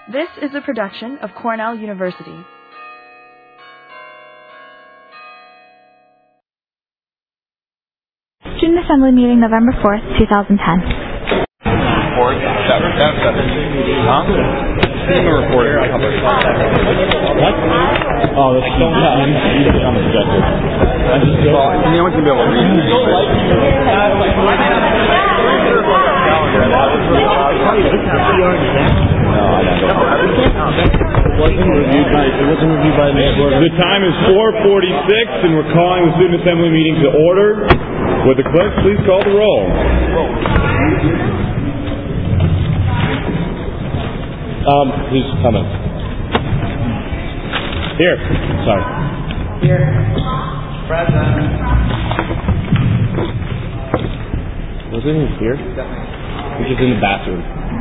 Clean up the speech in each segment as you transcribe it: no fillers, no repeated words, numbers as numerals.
This is a production of Cornell University. Student Assembly meeting November 4th, 2010. Report. Student report. What? Oh, that's so I'm on the projector. No one's gonna be able to read it. It wasn't reviewed by me. The time is 4:46, and we're calling the Student Assembly meeting to order. Would the clerk please call the roll? He's coming. Here. Sorry. Here. Present. Wasn't he here? He's just in the bathroom.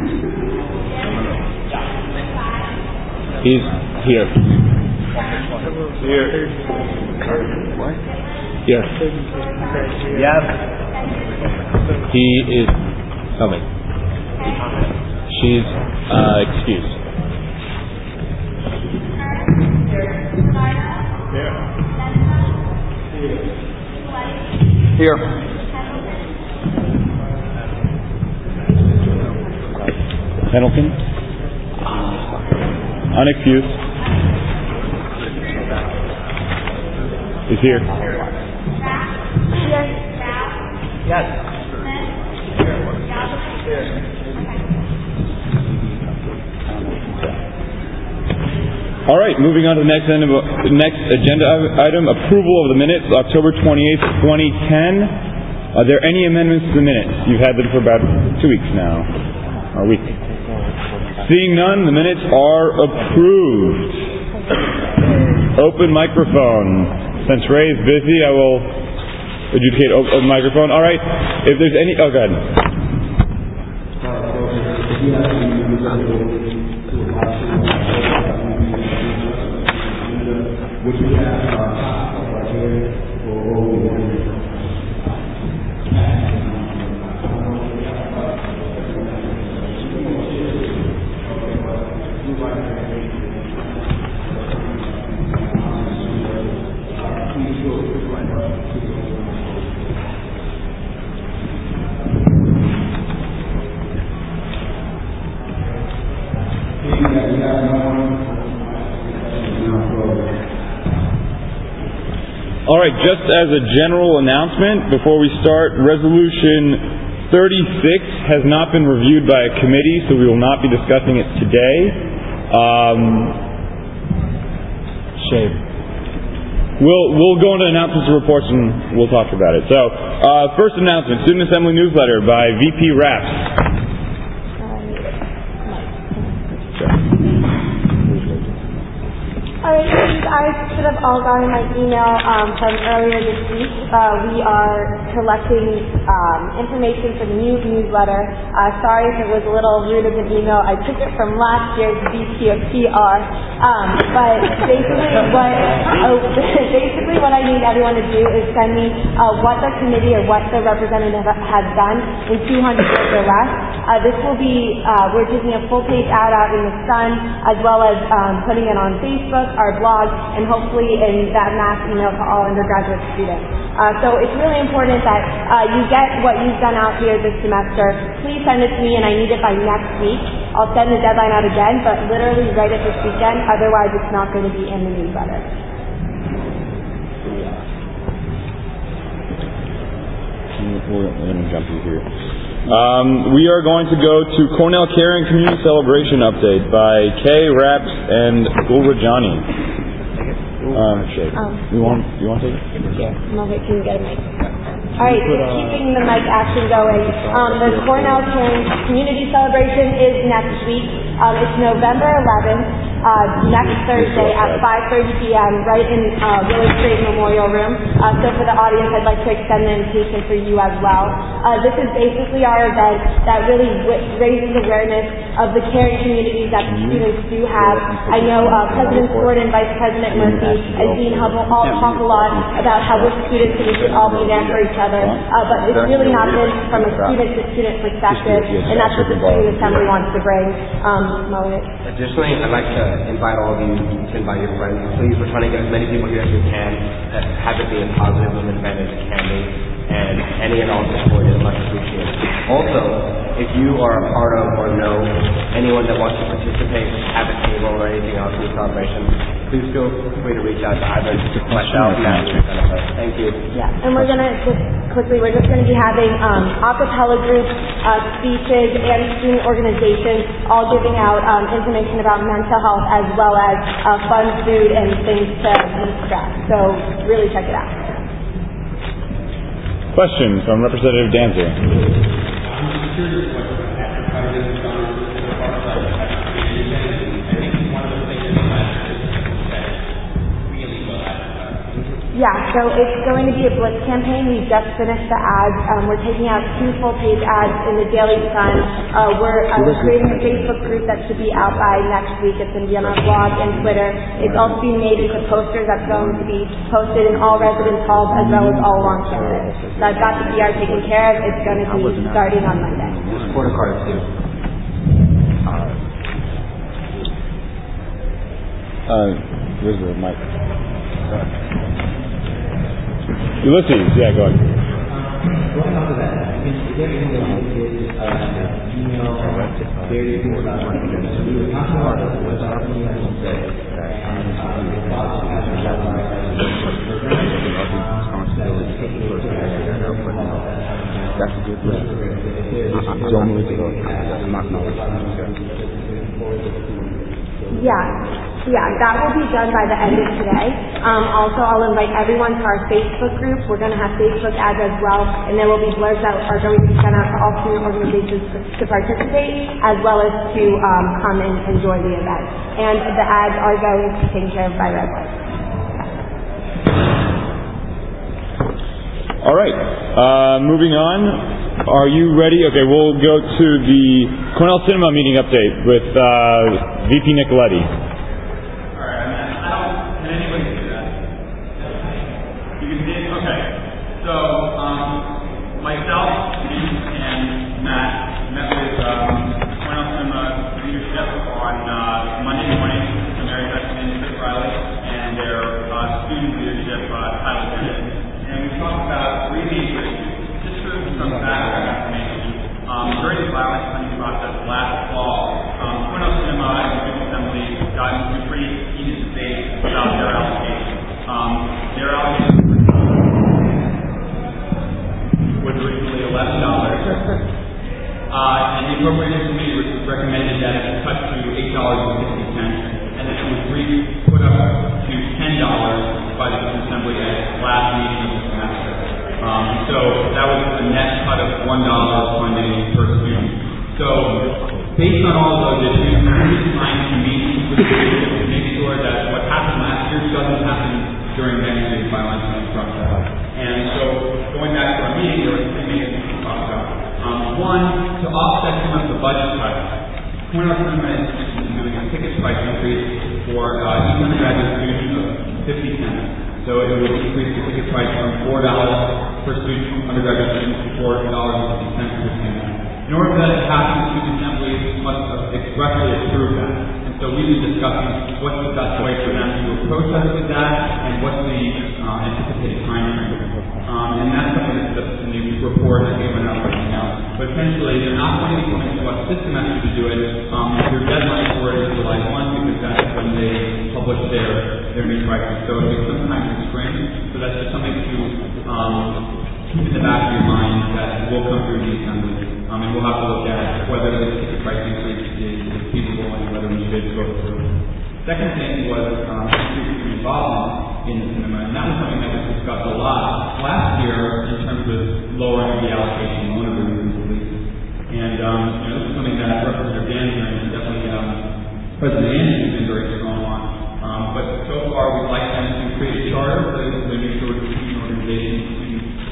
He's here. Here. What? Here. Yes. He is coming. She's excused. Here. Pendleton? Unexcused. Is here. Yes. All right, moving on to the next agenda item, approval of the minutes, October 28th, 2010. Are there any amendments to the minutes? You've had them for about 2 weeks now, or a week. Seeing none, the minutes are approved. Open microphone. Since Ray is busy, I will adjudicate open microphone. All right, if there's any... Oh, go ahead. Which we have right here for All right, just as a general announcement, before we start, Resolution 36 has not been reviewed by a committee, so we will not be discussing it today. Shame. We'll go into announcements and reports, and we'll talk about it. So, first announcement, Student Assembly newsletter by VP Raps. Alright, you guys should have all gotten my email from earlier this week. We are collecting information for the new newsletter. Sorry if it was a little rude of an email. I took it from last year's VP of PR. But basically what I need everyone to do is send me what the committee or what the representative has done in 200 words or less. This will be, we're taking a full-page ad out in the Sun, as well as putting it on Facebook, our blog, and hopefully in that mass email to all undergraduate students. So it's really important that you get what you've done out here this semester. Please send it to me, and I need it by next week. I'll send the deadline out again, but literally write it this weekend, otherwise it's not going to be in the newsletter. We're going to jump you here. We are going to go to Cornell Caring Community Celebration Update by Kay, Raps, and Gulrajani. You want to take it? Yeah, Mohit, can you get a mic? Alright, so keeping the mic action going, the Cornell Caring Community Celebration is next week. It's November 11th. next Thursday at 5:30 p.m. right in Willard Straight Memorial Room. So for the audience, I'd like to extend the invitation for you as well. This is basically our event that really raises awareness of the caring communities that the students do have. I know President Ford and Vice President Murphy and Dean Hubble all talk a lot about how we're students and we should all be there for each other. But it's really not been from a student-to-student perspective, and that's what the Student Assembly wants to bring. Additionally, I'd like to invite all of you to invite your friends. Please, we're trying to get as many people here as we can, have it be a positive women event as it can be, and any and all support is much appreciated. Also, if you are a part of or know anyone that wants to participate, have a table or anything else in the celebration, please feel free to reach out to either myself or Natalie. Thank you. Yeah, and we're going to we're just going to be having a cappella groups, speeches, and student organizations all giving out information about mental health as well as fun food and things to de-stress. So really check it out. Questions from Representative Danzer. I'm curious what advertising is on the far side of I think one of the things that really well advertising. Yeah, so it's going to be a blitz campaign. We just finished the ads. We're taking out 2 full-page ads in the Daily Sun. We're creating a Facebook group that should be out by next week. It's going to be on our blog and Twitter. It's also being made into posters that's going to be posted in all residence halls as well as all along campus. So I've got the PR taken care of. It's going to be starting on Monday. There's quarter cards too. Where's the mic? Ulysses, yeah, go ahead. Going on to that, is there anything that you did email various people about marketing? So we were talking about what's happening on the set, and the thoughts of having that that's a good list. Don't move it on. That's not knowledge. Yeah, that will be done by the end of today. Also, I'll invite everyone to our Facebook group. We're going to have Facebook ads as well, and there will be blurbs that are going to be sent out to all student organizations to participate, as well as to come and enjoy the event. And the ads are going to be taken care of by Red Light. All right, moving on. Are you ready? Okay, we'll go to the Cornell Cinema meeting update with VP Nicoletti. Can anybody do that? You can see it? Okay. So, myself, Steve, and Matt met with Cornell Cinema leadership on Monday morning, the Mary Beth and Chris Riley, and their student leadership, Tyler Bennett. And we talked about 3 major issues. Just for some background information, during the violence funding process last fall, Cornell Cinema and the Student Assembly got into pretty heated debate about their allocation. Their allocation was originally $11, and the Appropriations Committee recommended that it be cut to $8.60, and then it was put up to $10 by the Student Assembly at last meeting of the semester. So that was a net cut of $1 funding per student. So based on all of those issues, we're trying to meet with the students to make sure that what happened last year doesn't happen during next year's violence funding process. And so going back to our meeting, there were 3 main things to talk about. One, to offset some of the budget cuts, Cornell Cinema is doing a ticket price increase for each undergraduate student of 50 cents. So it would increase the ticket price from $4 per student, undergraduate student, to $4.50 per student. In order for that to happen, the Student Assembly must expressly approve that. And so we've been discussing what's the best way for them to approach us with that, and what's the anticipated time frame. And that's something that's in the report that we went out right now. But essentially, they're not going to be coming to us this semester to do it. Their deadline for it is July 1, because that's when they publish their new prices. So it'll be sometime in the spring. So that's just something to keep in the back of your mind that will come through the assembly. And we'll have to look at whether the ticket price increase is feasible and whether we should go through. Second thing was increasing involvement in the cinema, and that was something that was discussed a lot last year in terms of lowering the allocation, one of the reasons at least. And this is something that Representative Danzer and definitely President Anderson has been very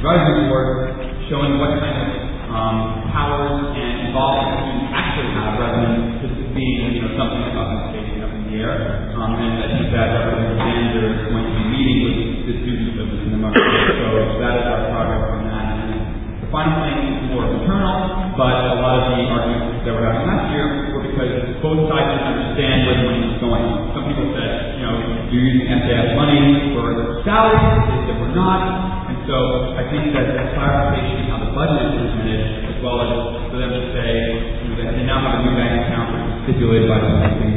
advisory board, showing what kind of powers and involvement students actually have, rather than just being something that's up in the air. And I think that Representative Danzer is going to be meeting with the students of this in the month. So that is our progress on that. The final thing is more internal, but a lot of the arguments that were having last year were because both sides didn't understand where the money was going. Some people said, you're using SAS money for salaries, they said we're not. And so I think that the clarification on how the budget is presented, as well as for them to say, that they now have a new bank account which is stipulated by the banking.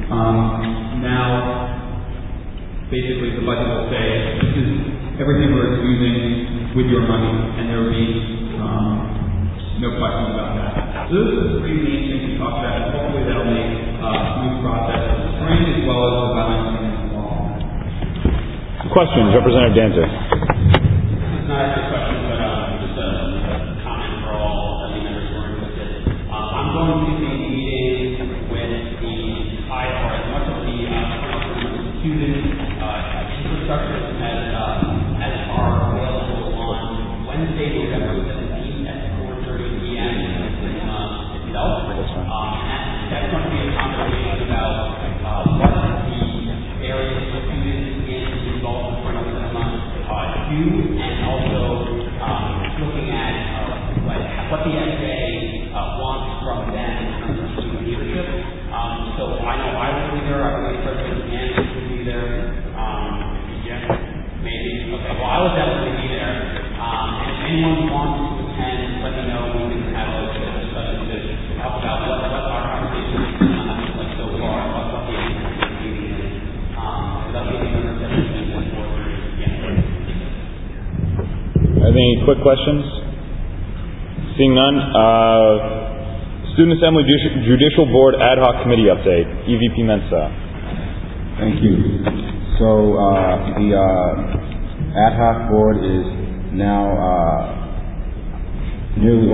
Now, basically the budget will say, this is everything we're using with your money, and there will be no questions about that. So those are the three main things we talked about, and hopefully that'll make a smooth process for the spring as well as the balancing in the fall. Questions, Representative Danzer. It's not actually a question, but just a comment for all of the members who are interested. I'm going to be meeting with the or as much of the student infrastructure as are available on Wednesday, November 17th at 4:30 p.m. itself. That's going to be a conversation about what the areas of students involved in Cornell Cinema do, and also looking at what the SAA wants from them in terms of student leadership. So I know I will be there. I believe President Anderson will be there. Maybe. Okay. Well, I will definitely be there. And if anyone wants to attend, let me know. We can have a discussion to talk about what our conversation is like so far, what the meeting is. Without being under 17 Any quick questions? Seeing none. Student Assembly Judicial Board Ad Hoc Committee Update. EVP Mensah. Thank you. So the Ad Hoc Board is now nearly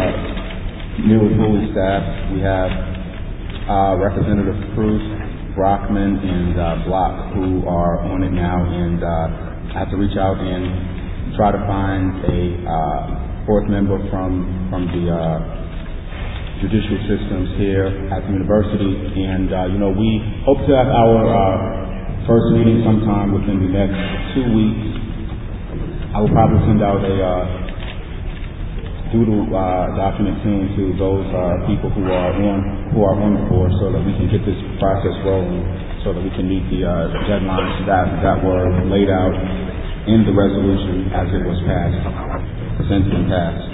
fully staffed. We have Representative Cruz, Brockman, and Block who are on it now, and I have to reach out and try to find a fourth member from the judicial systems here at the university, and we hope to have our first meeting sometime within the next 2 weeks. I will probably send out a doodle document soon to those people who are on the board, so that we can get this process rolling, so that we can meet the deadlines that were laid out in the resolution as it was passed, since been passed.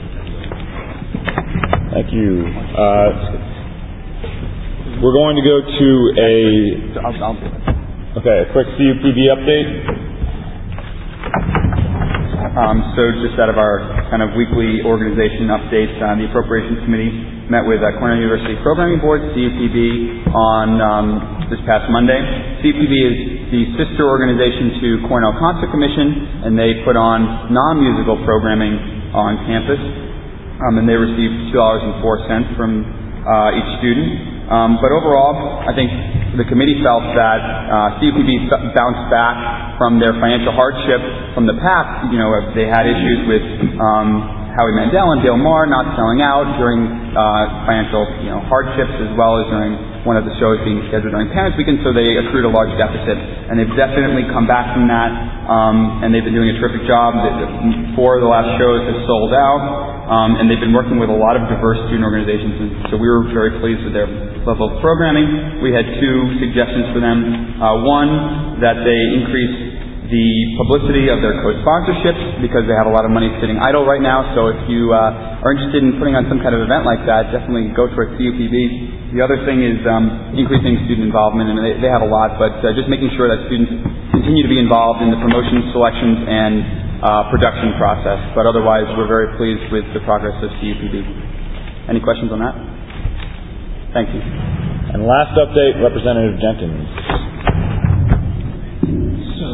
Thank you. We're going to go to a quick CUPB update. So just out of our kind of weekly organization updates, the Appropriations Committee met with Cornell University Programming Board, CUPB, on this past Monday. CUPB is the sister organization to Cornell Concert Commission, and they put on non-musical programming on campus. And they received $2.04 from each student. But overall, I think the committee felt that CUPB bounced back from their financial hardship from the past. They had issues with Howie Mandel and Dale Marr not selling out during financial hardships, as well as during one of the shows being scheduled during Parents Weekend, so they accrued a large deficit. And they've definitely come back from that, and they've been doing a terrific job. 4 of the last shows have sold out. And they've been working with a lot of diverse student organizations, and so we were very pleased with their level of programming. We had 2 suggestions for them. One, that they increase the publicity of their co-sponsorships, because they have a lot of money sitting idle right now. So if you are interested in putting on some kind of event like that, definitely go towards CUPB. The other thing is increasing student involvement, and they have a lot, but just making sure that students continue to be involved in the promotion, selections, and production process. But otherwise, we're very pleased with the progress of CUPB. Any questions on that? Thank you. And last update, Representative Jenkins. So,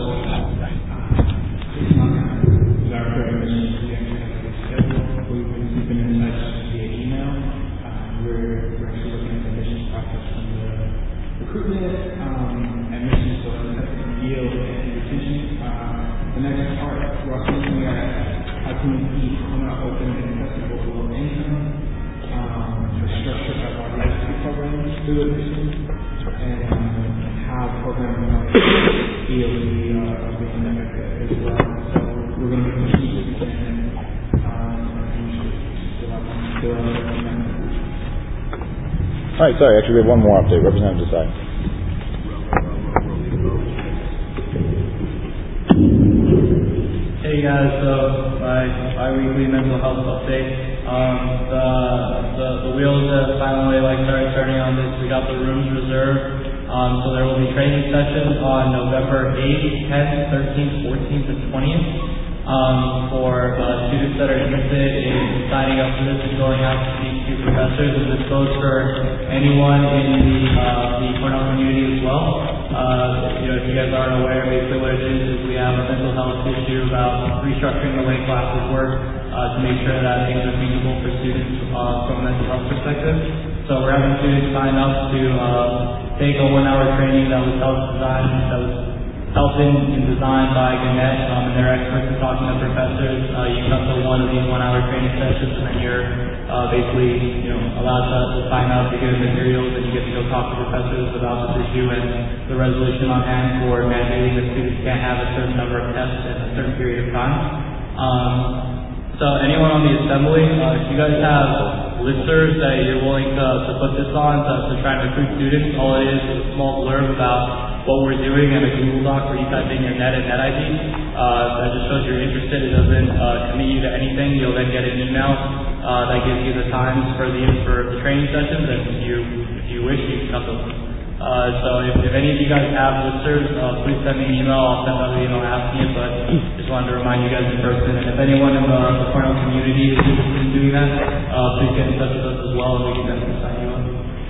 with our preparation, we've been keeping in touch via email. We're actually looking at the admissions process from the recruitment, admissions, so yield and retention. The next part, we're also looking at how can we keep Cornell open and accessible to low income, the structure of our legacy programs through admissions, and how programming might be able to be effective as well. So we're going to be pushing this and All right, sorry, actually we have one more update. Representative Desai. Hey guys, so my bi-weekly mental health update. The wheels have finally started turning on this. We got the rooms reserved. So there will be training sessions on November 8th, 10th, 13th, 14th, and 20th. For students that are interested in signing up for this and going out to speak to professors, and this goes for anyone in the Cornell community as well. If you guys aren't aware, basically what it is we have a mental health issue about restructuring the way classes work to make sure that things are feasible for students from a mental health perspective. So we're having students sign up to take a 1-hour training that was helped in design by Gannett, and they're experts in talking to professors. You come to one of these 1-hour training sessions, and then you're basically allowed to sign up to get materials, and you get to go talk to professors about this issue and the resolution on hand for mandating that students can't have a certain number of tests in a certain period of time. So anyone on the assembly, if you guys have listservs that you're willing to put this on to try and recruit students, all it is a small blurb about what we're doing and a Google Doc where you type in your net and net ID. That just shows you're interested. It doesn't commit you to anything. You'll then get an email that gives you the times for the training sessions, and if you wish, you can come to them. So if any of you guys have listservs, please send me an email. I'll send out an email asking it, but just wanted to remind you guys in person. And if anyone in the Cornell community is interested in doing that, please get in touch with us as well, and we can definitely sign you up.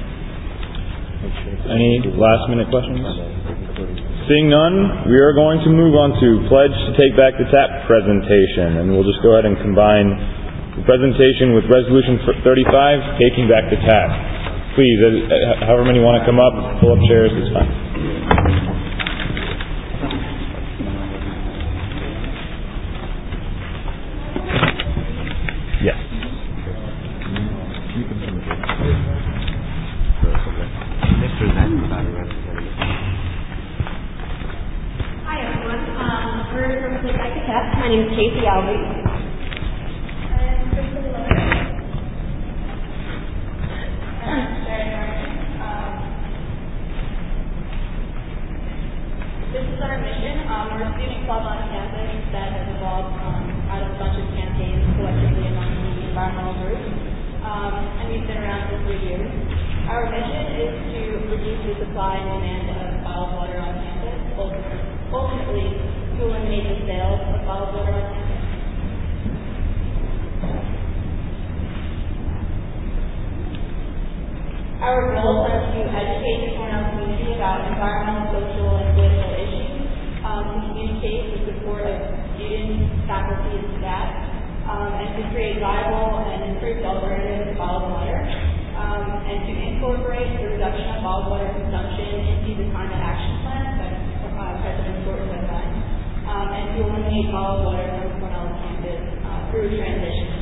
Any last-minute questions? Seeing none, we are going to move on to Pledge to Take Back the Tap presentation, and we'll just go ahead and combine the presentation with Resolution 35, Taking Back the Tap. Please, however many want to come up, pull up chairs, it's fine. Yes. My name is Casey Albert. This is our mission. We're a student club on campus that has evolved out of a bunch of campaigns collectively among the environmental groups. And we've been around for 3 years. Our mission is to reduce the supply and demand of bottled water on campus, ultimately to eliminate the sales of bottled water on campus. Our goals are to educate the Cornell community about environmental, social, and political issues, to communicate the support of students, faculty, and staff, and to create viable and improved alternatives to bottled water, and to incorporate the reduction of bottled water consumption into the climate action plan that President Thornton has signed, and to eliminate bottled water from Cornell campus through transition.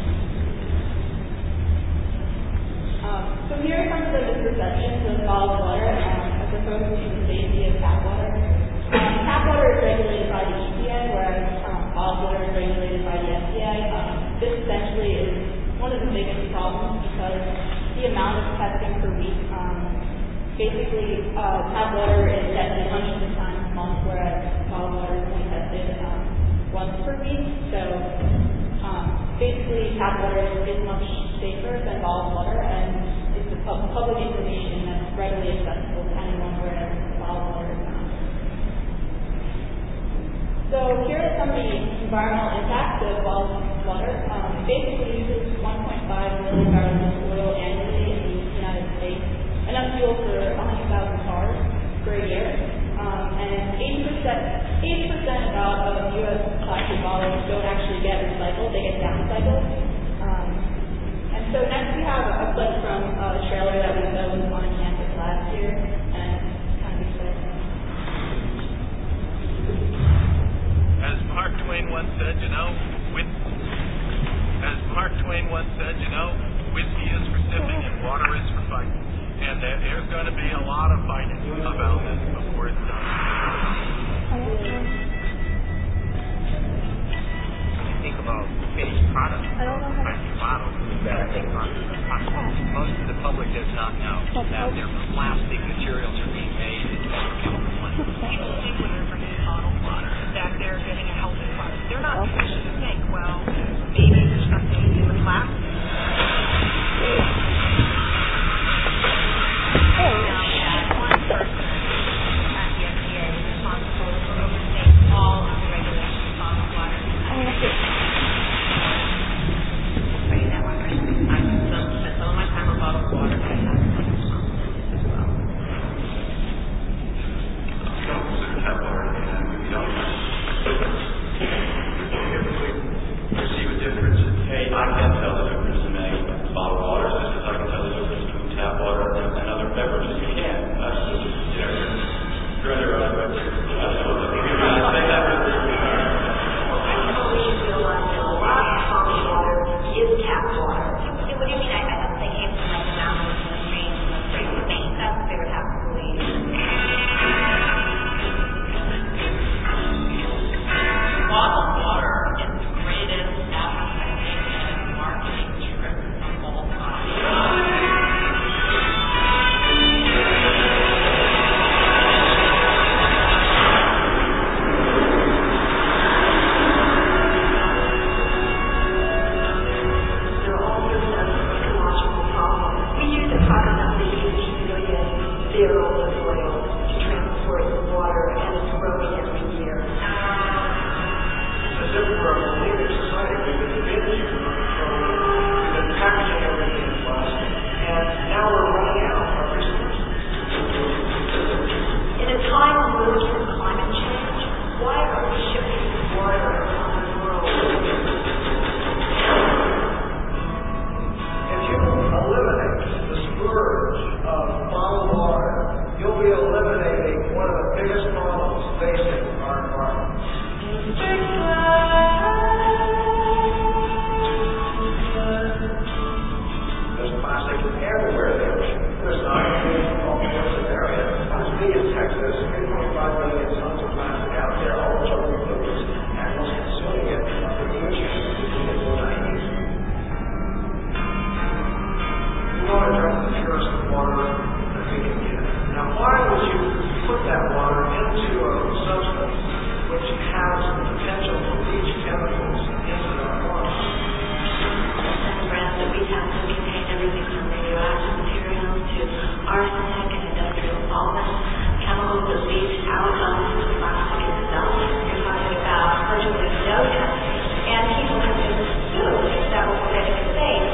So here are some of the misperceptions of bottled water as opposed to the safety of tap water. Tap water is regulated by the EPA, whereas bottled water is regulated by the FDA. This essentially is one of the biggest problems because the amount of testing per week, basically tap water is tested hundreds of times a month, whereas bottled water is only tested once per week. So basically tap water is much safer than bottled water, and it's public information that's readily accessible to anyone, whereas bottled water is not. So here are some of the environmental impacts of bottled water. Basically uses 1.5 million barrels of oil annually in the United States, enough fuel for 100,000 cars per year. And 80% about of U.S. plastic bottles don't actually get recycled; they get downcycled. And so next we have a clip from a trailer that we built on campus last year, and kind of exciting. As Mark Twain once said, with going to be a lot of fighting about this before it's done. Think about finished products, plastic bottles, most of the public does not know that their plastic materials are being made in petrochemical plants. People think when they're drinking bottled water that they're getting a healthy product. They're not supposed to think, well, maybe there's something in the plastic. One person at the FDA is responsible for overseeing all of the regulations of bottled water. Some of my time on bottled water, but I have some as well. Perceive a difference. Hey, I can't tell the difference in bottled water just as I can tell the difference between tap water and other beverages. You can't. That's just, you're under a say that with is tap water. What do you mean? I thought they came from like the mountains and the streams and the springs of Maine. That's what they would have to believe. Bottled water is the greatest advertising and marketing trick of all time. Barrels of oil to transport the water, and it's growing every year. As if we're a believing society, we've been binning petroleum, we've been packaging everything in plastic, and now we're running out of resources. In a time of limited climate change, why are we shipping water around the world? If you eliminate the scourge of bottled water, you'll be eliminating one of the biggest problems facing our environment. There's plastic everywhere in the ocean. There's not in all sorts of areas. I was in Texas, 3.5 million tons of plastic out there, all children foods, and was consuming it for the ocean in the 90s. We want to drink the purest water that we can get. Now, why would you put that water into a substance which has the potential to leach chemicals into our water? The brands that we have to contain everything from radioactive materials to arsenic and industrial solvents, chemicals that leach out of the plastic itself. You're talking about virtually no testing, and people have been sued if that was already safe.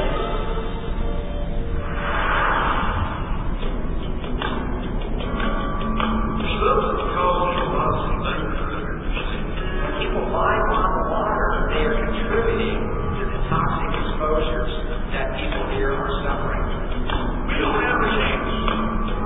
People buy bottled water, they are contributing to the toxic exposures that people here are suffering. We don't have a chance to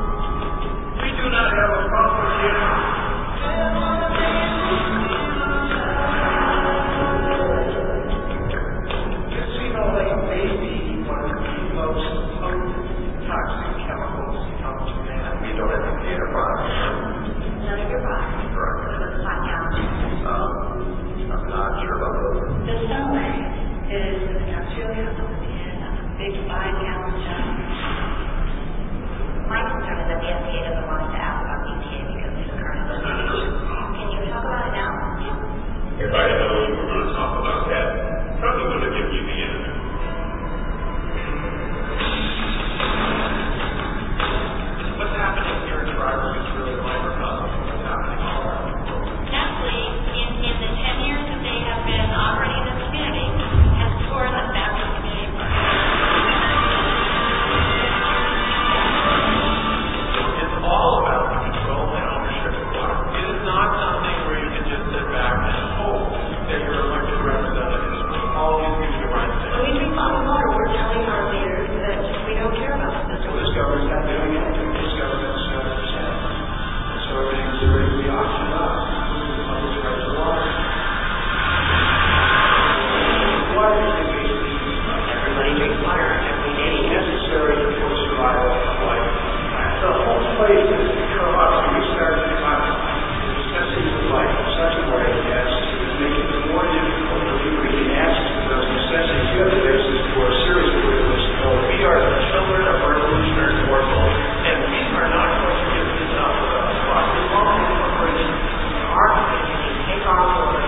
ways that Carolina restarts the economy is assessing the life in such a way as to make it more difficult for people to get access to those necessities. The other basis for a serious political issue. We are the children of our revolutionary war goal, and we are not going to give this up without us. As long as corporations are committed to take on water,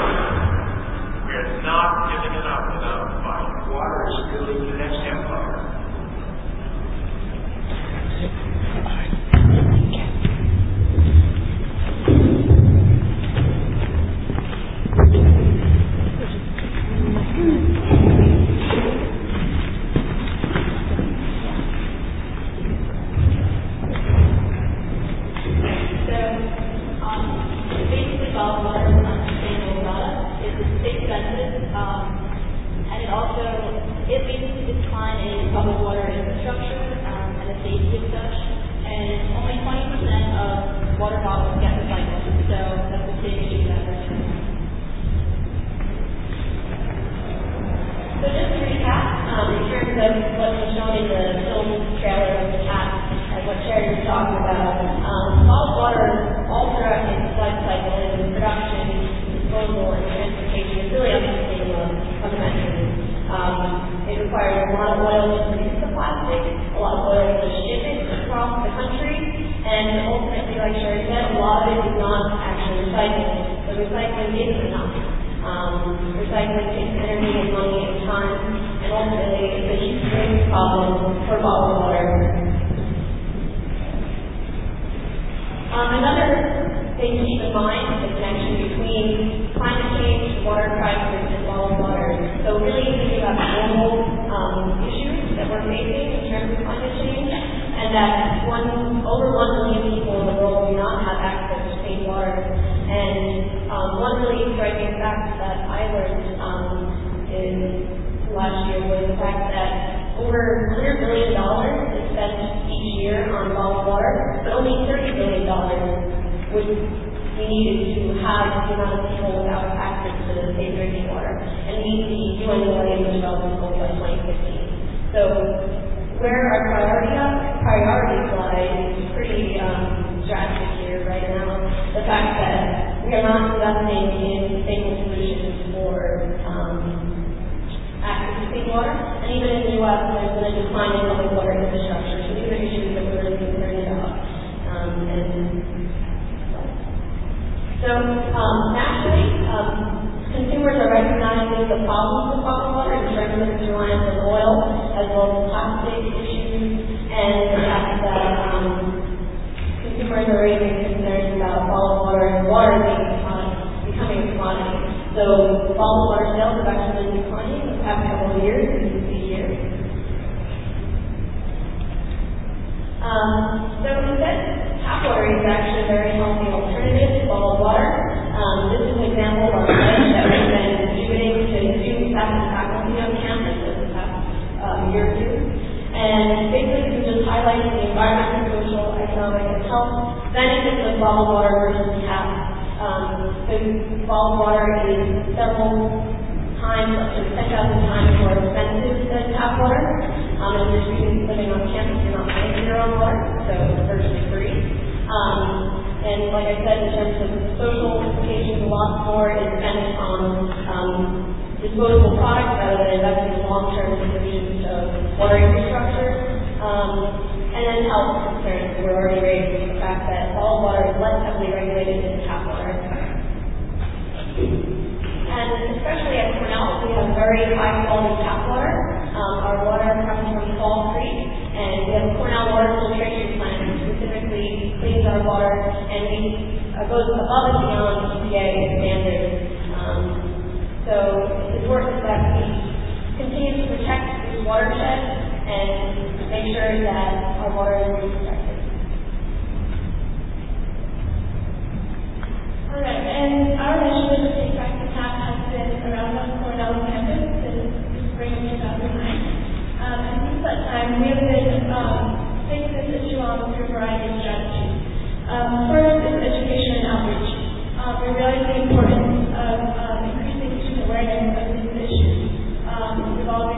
we are not giving it up without a fight. Water is building the next empire.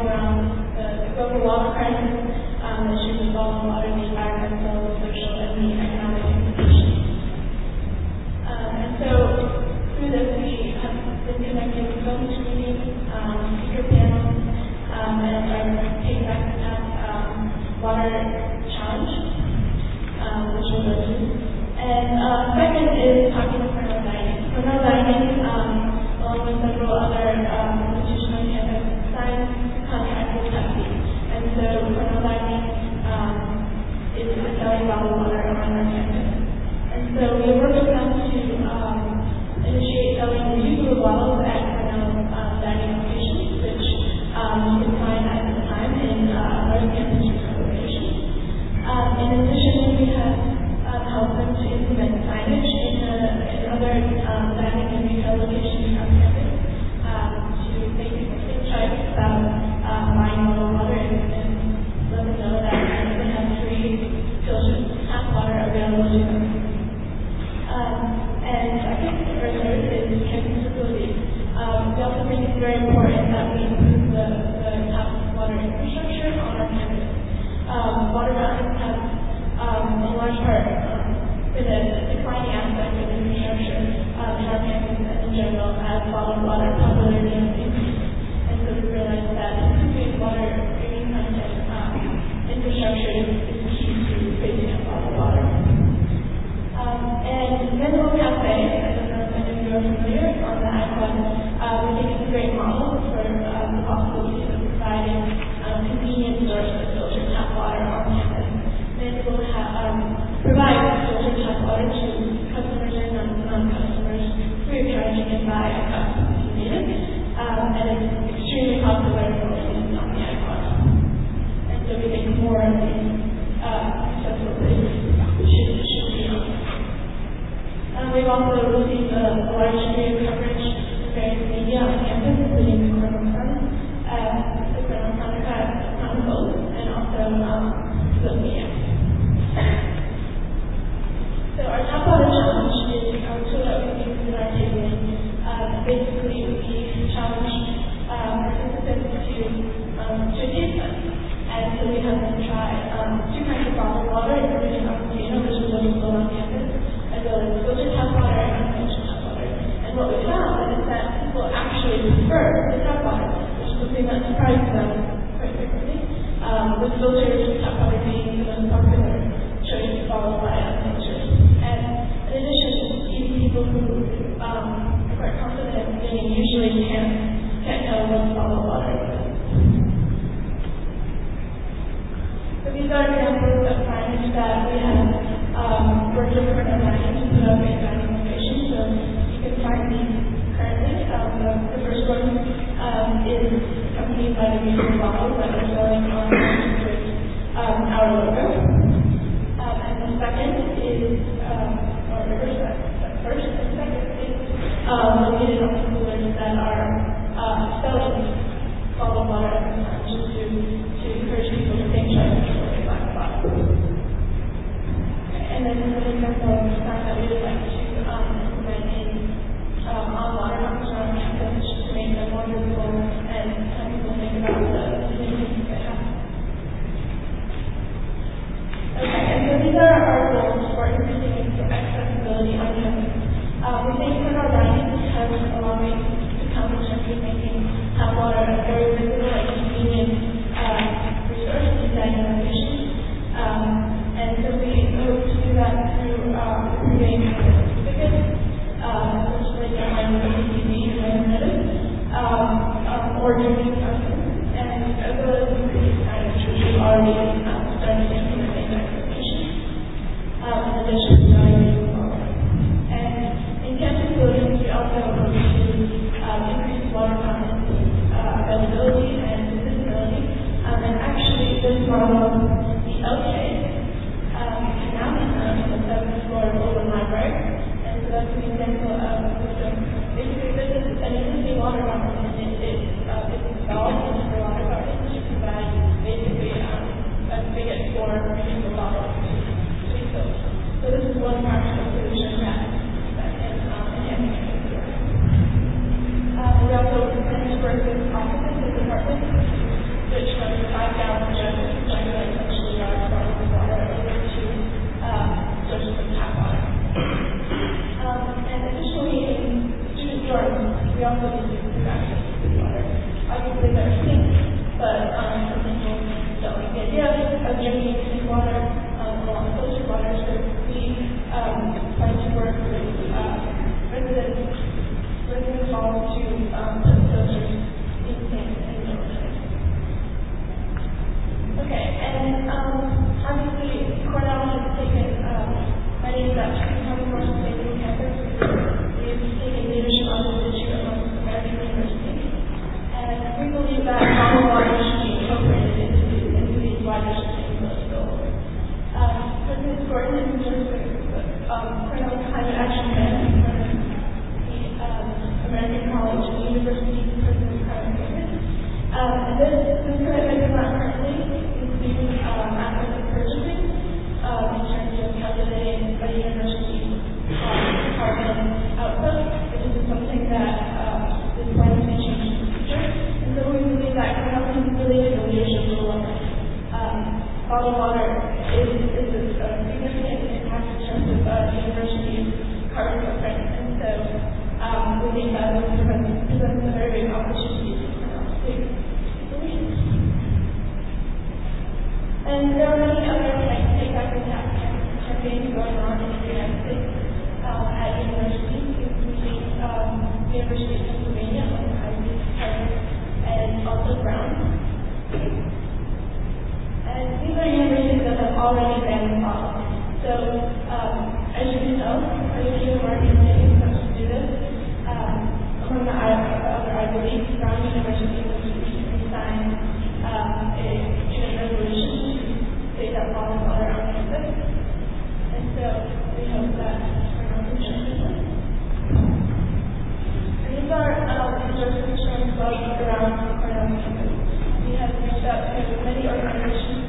Water crisis, issues involving water, the environmental, social, and the on our campus. And so we worked with them to initiate selling reusable bottles at Cornell dining locations, which you can find at this time in North Campus retail locations. In addition, we have helped them to implement signage in other dining and retail locations on campus to make people think twice about buying bottled water and let them know that they have free filtered tap water available to them. And second, or third, is campus facilities. We also think it's very important that we improve the tap water infrastructure on our campus. Water fountains have, in large part, been a declining aspect of infrastructure in our campus and in general as bottled water popularity has increased. And so we realized that improving water drinking content infrastructure is key to phasing out bottled water. And Menlo Cafe, I don't know if any of you are familiar, on the icon, we think it's a great model for the possibility of providing convenience stores for filtered tap water on campus. Menlo will provide filtered tap water to customers and non-customers free of charging and by a cup if you need it. And it's extremely popular for students on the icon. And so we think more of these accessible places should be on. We've also received a large degree of coverage in various media on campus, including the Cornell Sun, the Cornell Chronicle, and also the media. So our tap water challenge is our tool that we use in our tabling. Basically, we challenge participants to a taste test. And so we have them try two kinds of bottled water, including Aquafina, which is what is sold on campus, as well as filtered tap water and unfiltered tap water. And what we found is that people actually prefer the tap water, which is something that surprised them quite frequently, with filtered tap water being the most popular choice followed by unfiltered. And in addition, even people who are quite confident in getting usually can't tell what's bottled water. So these are examples of signage that we have worked with Cornell Dining to put up in dining locations. So you can find these currently. The first one is accompanied by the reusable bottles that we're selling on with our logo. And the second is, or reverse that, first and second is located on the coolers that are selling bottled water at the time, just to encourage people to think twice before they buy the bottle. And then an example of a sign that we would like to implement in on water fountains around campus, just to make them more visible and have people think about the significance they have. Okay, and so these are our goals for increasing accessibility on campus. We think Cornell Dining has a long way to come in terms of making tap water a very visible and convenient resource in dining locations. And so we hope to do that through improving certificates, essentially behind the CCTV or drinking fountains, and as well as increased signage, which we've already started implementing in locations, in addition to dining water. And in campus buildings, we also hope to increase water fountain availability and organizing just Cornell Climate Action Plan the American College and University President's Climate Commitment. This commitment is not currently including aspects of purchasing in terms of calculating a university's carbon output, which is something that is going to be changed in the future. And so we believe that Cornell can really take a leadership role on this. Bottled water is a significant impact in terms of the university's carbon footprint. And so we think that this presents a very big opportunity for Cornell to take the lead. And there are many other Take Back the Tap campaigns going on in the United States at universities, including University of Pennsylvania, Harvard, and also Brown. And these are universities that have already banned the bottle. So, as you can tell, IUPUI is taking steps to do this. Among the other Ivy Leagues, Brown University was recently signed a joint resolution to take out bottled water on campus. And so, we hope that Cornell can join this. And these are resources showing clubs around Cornell campus. We have reached out to many organizations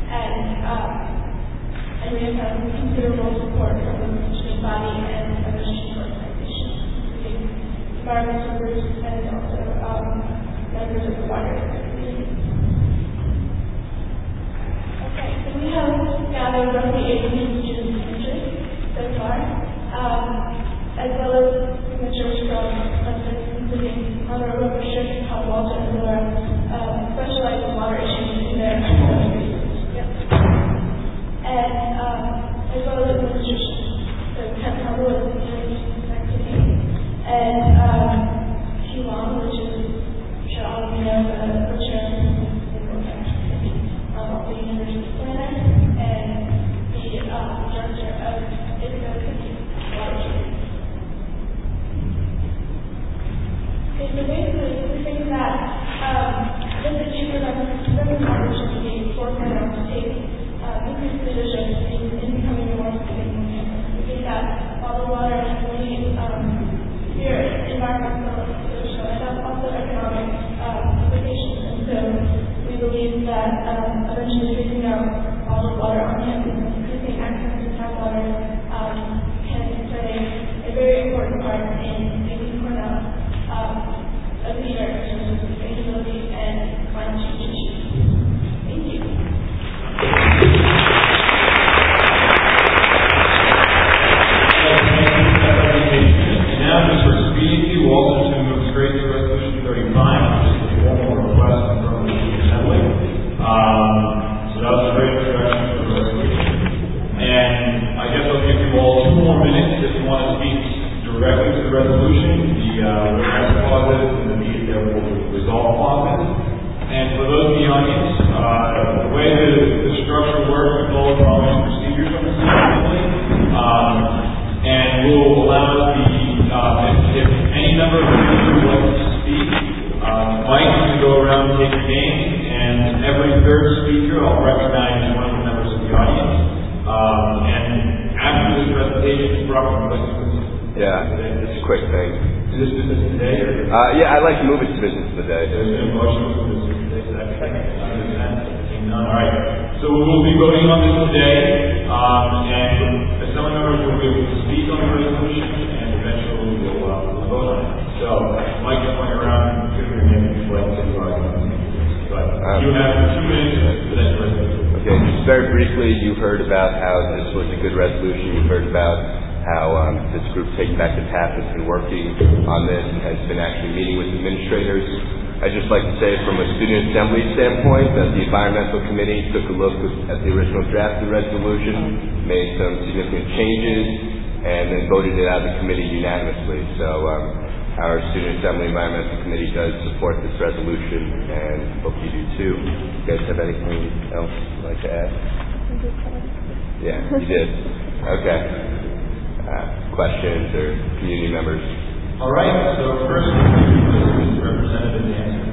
and we have had considerable support from the student body and other student organizations, including environmental groups and also members of the wider community. Okay, so we have gathered roughly 18 student signatures so far, as well as signatures from residents, including Honorable Bishop, Hot Walter, and Laura, specialize in water issues in their communities. And as well as institutions, so Kent Hubble is the university's activity, and Hugh Long, which is Michelle Alomino, the co-chairman of the university planner, and the director of Ithaca City Water Treatment. Okay, so basically, we think that this achievement of the opportunity for Cornell to take increased leadership in becoming a more sustainable campus. We think that bottled water has many severe environmental, social, and also economic implications. And so we believe that eventually phasing out bottled water on campus and increasing access to tap water can play a very important part in making Cornell a leader in terms of sustainability and climate change issues. Thank you. Now, just for expediency, we'll also just move straight to Resolution 35, which is the formal request from the Assembly. So that was a great introduction to the resolution. And I guess I'll give you all 2 more minutes if you want to speak directly to the resolution, the whereas clauses, and the need that will resolve clauses. And for those in the audience, the way the structure works, we follow the following procedures from the Assembly. And we'll allow if any number of people would like to speak, Mike can go around and take your name, and every third speaker I'll recognize one of the members of the audience. And after this presentation, Brock, would you like to speak? Yeah, it's a quick thing. Is this business today? Yeah, I'd like to move it to business today. There's a motion to move this today. All right. So we'll be voting on this today, and the Assembly members will be able to speak on the resolution, and eventually we'll vote on it. So, Mike, just point around and give your name and explain to the audience. But you have 2 minutes for that resolution. Okay, just very briefly, you heard about how this was a good resolution. You heard about how this group, Take Back the Tap, has been working on this and has been actually meeting with administrators. I'd just like to say from a student assembly standpoint that the environmental committee took a look at the original draft of the resolution, made some significant changes, and then voted it out of the committee unanimously. So our student assembly environmental committee does support this resolution, and hope you do too. You guys have anything else you'd like to add? Yeah, you did. Okay. Questions or community members? All right, so first, Representative Nancy.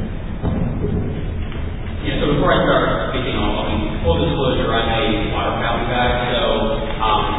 Yeah, so before I start speaking on full disclosure, I'm a water fountain guy, so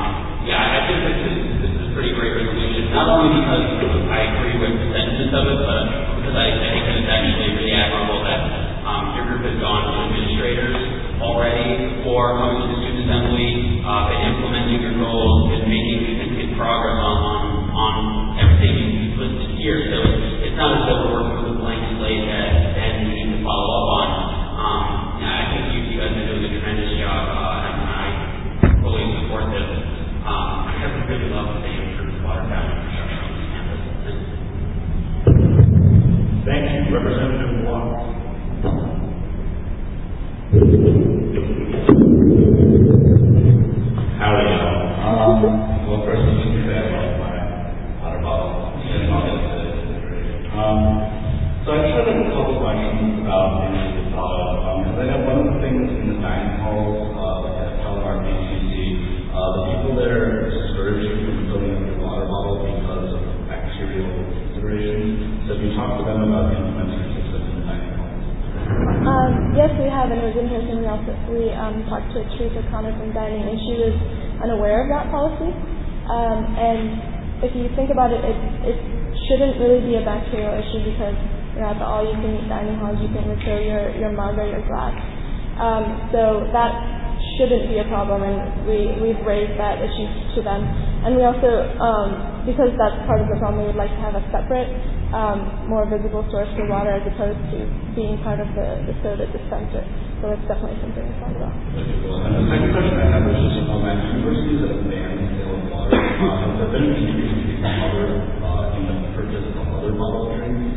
talked to Teresa Connor from Dining, and she was unaware of that policy. And if you think about it, it shouldn't really be a bacterial issue because at the all-you-can-eat dining halls, you can refill your mug or your glass. So that shouldn't be a problem, and we've raised that issue to them. And we also, because that's part of the problem, we would like to have a separate, more visible source for water as opposed to being part of the soda dispenser. So it's definitely something to talk about. And the second question I have is just on that universities that have banned the sale of water. Has there been any increase in the purchase of other bottled drinks?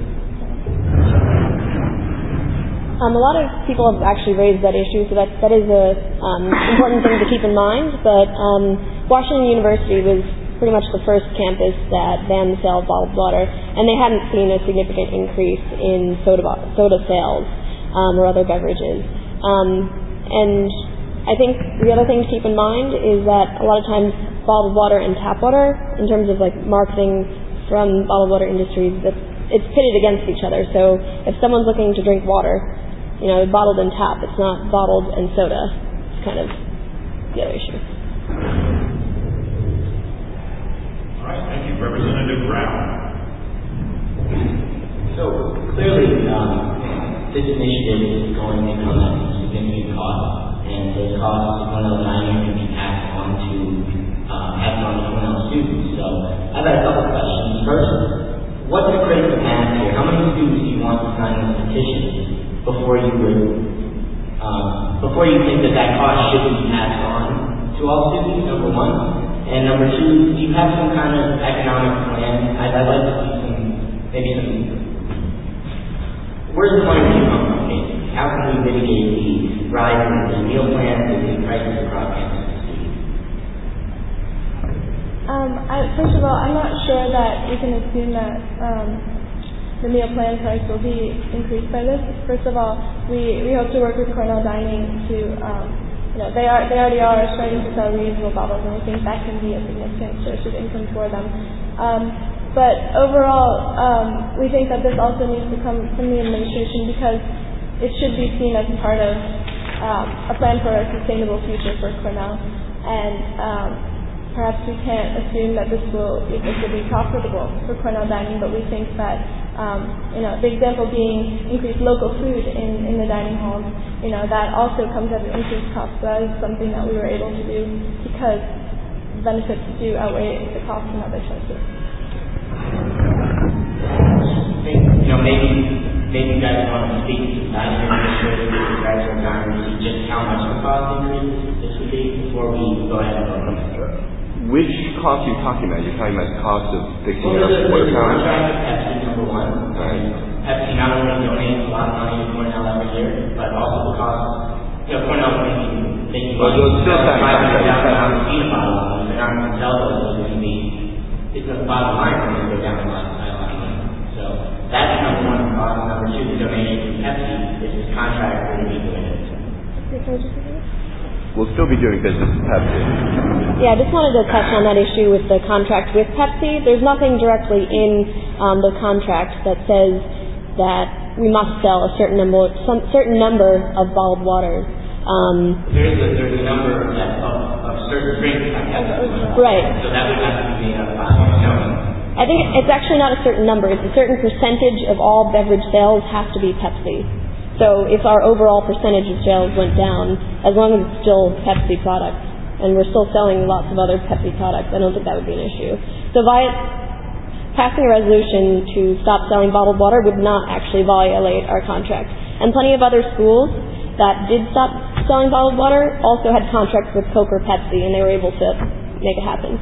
A lot of people have actually raised that issue, so that is a important thing to keep in mind. But Washington University was pretty much the first campus that banned the sale of bottled water, and they hadn't seen a significant increase in soda sales or other beverages. And I think the other thing to keep in mind is that a lot of times bottled water and tap water, in terms of like marketing from bottled water industries, it's pitted against each other. So if someone's looking to drink water, bottled and tap, it's not bottled and soda. It's kind of the other issue. All right, thank you. Representative Brown. So clearly, this initiative is going to come at a significant cost, and those costs, Cornell Dining can be passed on to Cornell students. So I've got a couple questions. First, what's the critical mass here? How many students do you want to sign this petition before you think that cost should be passed on to all students? Number one. And number two, do you have some kind of economic plan? I'd like to see where's the money going to come from? How can we mitigate the rise in the meal plans and the prices across campus? First of all, I'm not sure that we can assume that the meal plan price will be increased by this. First of all, we hope to work with Cornell Dining to, they already are starting to sell reusable bottles, and we think that can be a significant source of income for them. But overall, we think that this also needs to come from the administration because it should be seen as part of a plan for a sustainable future for Cornell. And perhaps we can't assume that this will be profitable for Cornell Dining, but we think that the example being increased local food in the dining halls, that also comes at an increased cost. So that is something that we were able to do because benefits do outweigh the cost in other places. Maybe you guys want to speak to that administrator, you guys are going to see just how much the cost increase this would be before we go ahead and vote on it. Which cost are you talking about? You're talking about the cost of fixing up water fountains? Contract with Pepsi, number one. Right. Pepsi not only donates a lot of money to Cornell every year, but also the cost. Cornell's making money. They'll still sign contracts. On the peanut bottle, they're not going to sell those. It's the bottom line for them to go down a lot of money. So that's number one cost. Number two, the donation from Pepsi is this contract going to be doing it. We'll still be doing business with Pepsi. Yeah, I just wanted to touch on that issue with the contract with Pepsi. There's nothing directly in the contract that says that we must sell a certain number of bottled waters. There's a number of certain drinks like Pepsi. Right. So that would have to be I think it's actually not a certain number. It's a certain percentage of all beverage sales has to be Pepsi. So if our overall percentage of sales went down, as long as it's still Pepsi products, and we're still selling lots of other Pepsi products, I don't think that would be an issue. So passing a resolution to stop selling bottled water would not actually violate our contract. And plenty of other schools that did stop selling bottled water also had contracts with Coke or Pepsi, and they were able to make it happen.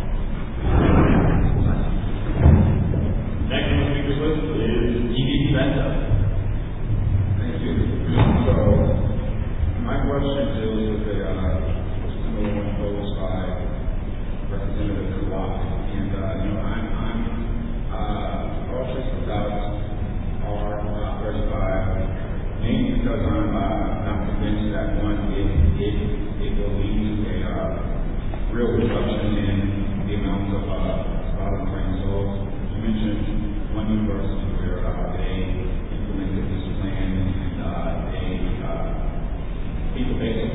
Next on the speaker's list is EVP Bento. Thank you. So, my question deals with a similar one posed by Representative Locke. And, I'm cautious about our 35, mainly because I'm not convinced that one, it will lead to a real reduction in the amount of bottom line results. You mentioned one university where they implemented this plan and people basically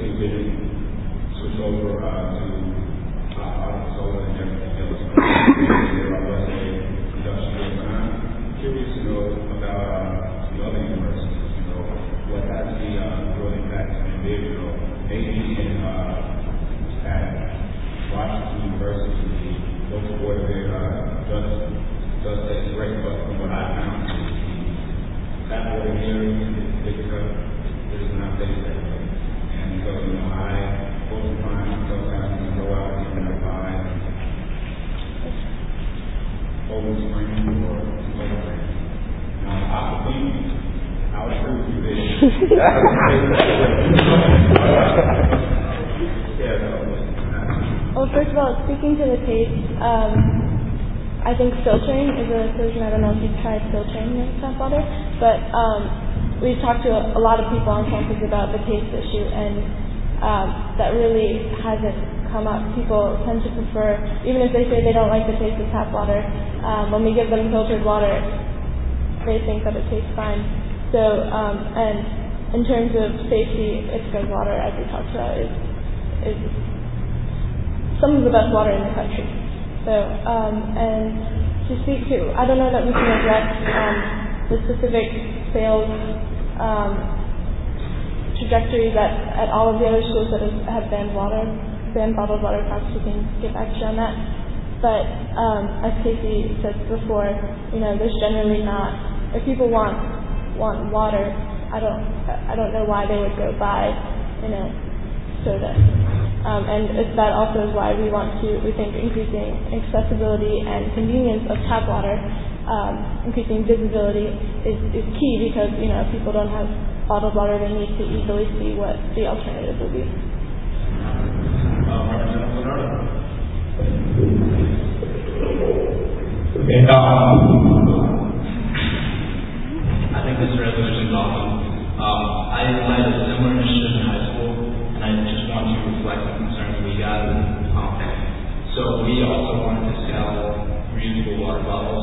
University, local board of it does taste great, but from what I found, that water here in Ithaca does not taste that way. And so, I often find myself having to go out and buy Poland Spring or Tomato Spring. Now, I'll agree with you there. Well, first of all, speaking to the taste, I think filtering is a solution. I don't know if you've tried filtering with tap water, but we've talked to a lot of people on campus about the taste issue, and that really hasn't come up. People tend to prefer, even if they say they don't like the taste of tap water, when we give them filtered water, they think that it tastes fine. So, and in terms of safety, Ithaca's water, as we talked about, is some of the best water in the country. So, and to speak to, I don't know that we can address the specific sales trajectory that at all of the other schools that have banned bottled water costs. We can get back to you on that. But as Casey said before, there's generally not. If people want water, I don't know why they would go buy, soda. And that also is why we think increasing accessibility and convenience of tap water, increasing visibility is key, because, if people don't have bottled water, they need to easily see what the alternative will be. Okay, I think this resolution is awesome. I led a similar initiative in high school, and I just want to reflect the concerns we got. So we also wanted to sell reusable water bottles,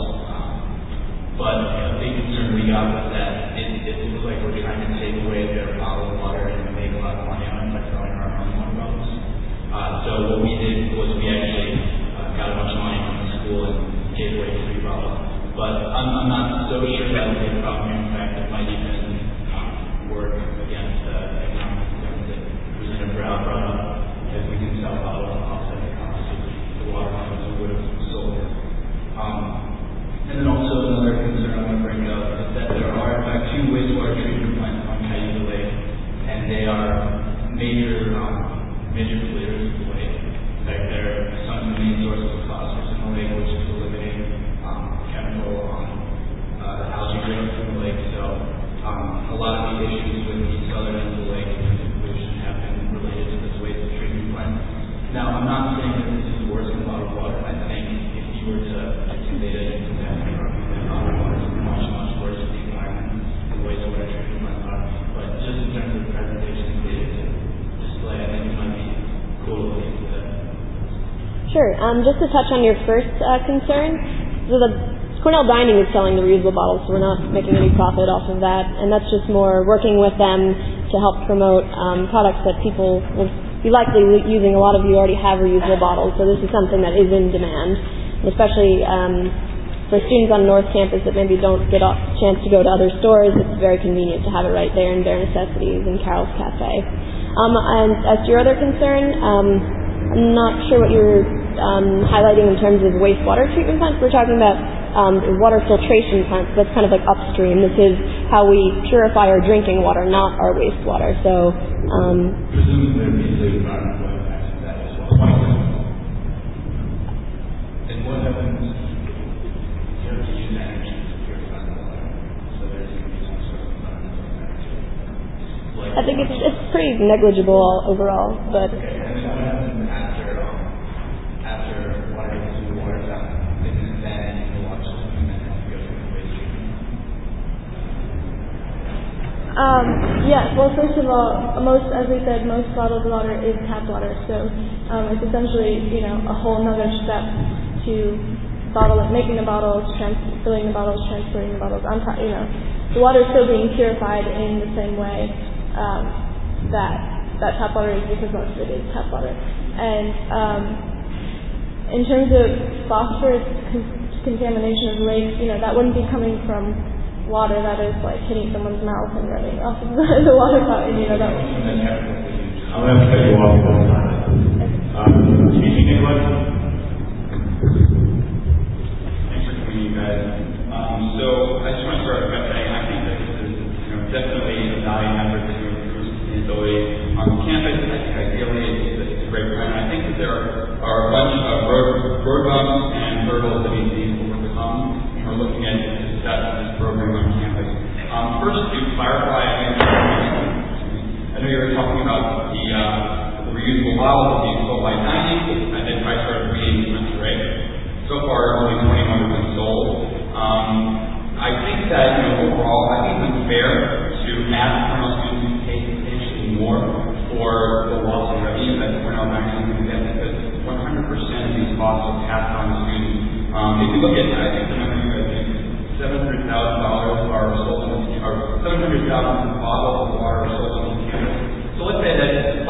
but a big concern we got was that it looks like we're trying to take away their bottled water and make a lot of money on it by selling our own water bottles. So what we did was we actually got a bunch of money from the school and gave away 3 bottles. But I'm not so sure that would be a problem here. In fact, it might even work against the economic concerns that Representative Brown brought up. If we can sell bottles and offset the cost of the water bottles we would have sold it. And then also another concern I want to bring up is that there are in fact 2 wastewater treatment plants on Cayuga Lake, and they are major polluters of the lake. In fact, they're some of the main sources of phosphorus in the lake, which is a limiting chemical on the algae growth in the lake. So a lot of the issues with the southern end of the lake in terms of pollution have been related to this waste treatment plant. Now, I'm not saying that this is worse than bottled water. I think if you were to do data into that, bottled water is much, much worse for the environment than wastewater treatment plants are. But just in terms of the presentation and data to display, I think it might be cool to look into that. Sure. Just to touch on your first concern, so the Cornell Dining is selling the reusable bottles, so we're not making any profit off of that, and that's just more working with them to help promote products that people will be likely using. A lot of you already have reusable bottles, so this is something that is in demand, especially for students on North Campus that maybe don't get a chance to go to other stores. It's very convenient to have it right there in Bare Necessities and Carol's Cafe. And as to your other concern, I'm not sure what you're highlighting in terms of wastewater treatment plants. We're talking about water filtration plants. That's kind of like upstream. This is how we purify our drinking water, not our wastewater. So, presumably there would be the environmental impacts of that as well. And what happens if you have to use energy to purify the water? So there's going to be some sort of environmental impact to it. I think it's pretty negligible overall, but. Okay, and then what happens after water gets through the water fountain? Isn't that in the water system and then has to go through the waste treatment? Yeah, well, first of all, as we said, most bottled water is tap water, so it's essentially, a whole nother step to making the bottles, filling the bottles, transporting the bottles. The water is still being purified in the same way that tap water is, because most of it is tap water. And in terms of phosphorus contamination of lakes, that wouldn't be coming from water that is like hitting someone's mouth and running off of the water fountain. That. I'm going to have to cut you off. Speaking Nicholas, road bumps and hurdles that need to be overcome when we're looking at the success of this program on campus. First, to clarify, I know you were talking about the reusable bottles being sold by 90, and then I started reading right? So far, only 21 have been sold. I think that, overall, I think it's fair to ask Cornell students to pay substantially more for the loss of revenue that Cornell actually can get, because 100% of these costs are passed on to students. If you look at, I think the number you guys think, $700,000 are sold on the or 700,000 bottles of water are sold on the campus. So let's say that $500,000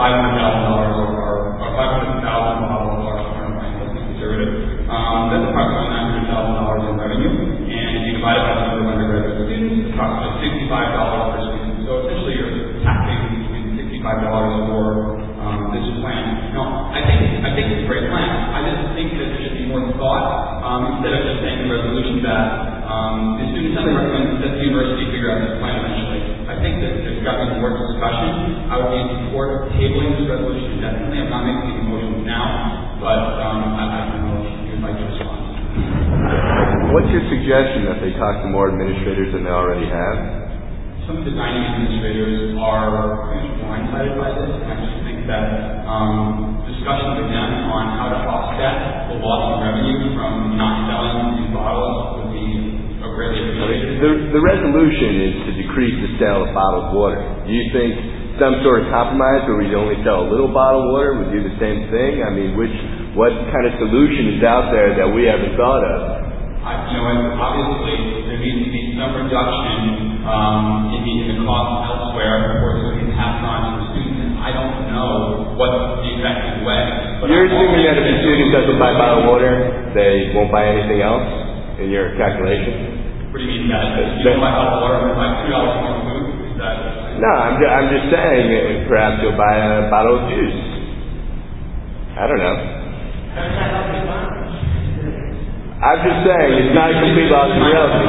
or 500,000 bottles of water, let's be conservative. That's approximately $900,000 in revenue, and if you divide it by the number of undergraduate students, it's approximately $65 per student. So essentially, you're taxing $65 for this plan. Now, I think it's a great plan. I just think that there should be more thought instead of just saying the resolution that the student assembly recommends that the university figure out this plan eventually. I think that there's got to be more discussion. I would be in support of tabling this resolution definitely. I'm not making any motions now, but I don't know if you'd like to respond. What's your suggestion that they talk to more administrators than they already have? Some of the dining administrators are blindsided by this, and I just think that discussion with them on how to offset the loss of revenue from not selling these bottles would be a greatly appreciated. The resolution is to decrease the sale of bottled water. Do you think some sort of compromise where we only sell a little bottled water would do the same thing? I mean, what kind of solution is out there that we haven't thought of? Obviously, there needs to be some reduction in the cost elsewhere before this can pass on to the students. And I don't know what the effective way. You're assuming that if a student doesn't buy bottled water, they won't buy anything else in your calculation? What do you mean that? If you don't buy bottled water, you buy $2 more food? Is that? No, I'm just saying perhaps you'll buy a bottle of juice. I don't know. I'm just saying, it's not a complete loss of reality.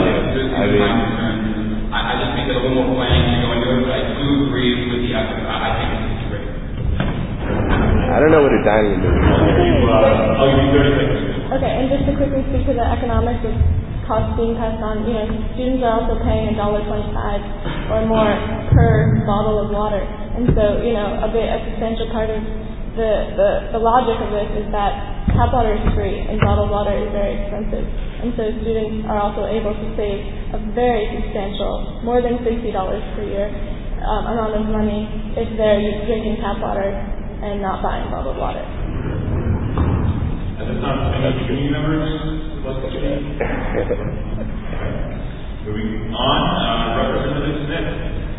I just think that a little more planning to go into it, but I do agree with the effort. I think it's great. I don't know what a dining room is. I'll give you 30 seconds. Okay, and just to quickly speak to the economics of costs being passed on, students are also paying $1.25 or more per bottle of water. And so, a substantial part of the logic of this is that tap water is free and bottled water is very expensive. And so students are also able to save a very substantial, more than $60 per year amount of money if they're drinking tap water and not buying bottled water. At this time, any community members would like to speak? Moving on, Representative Smith.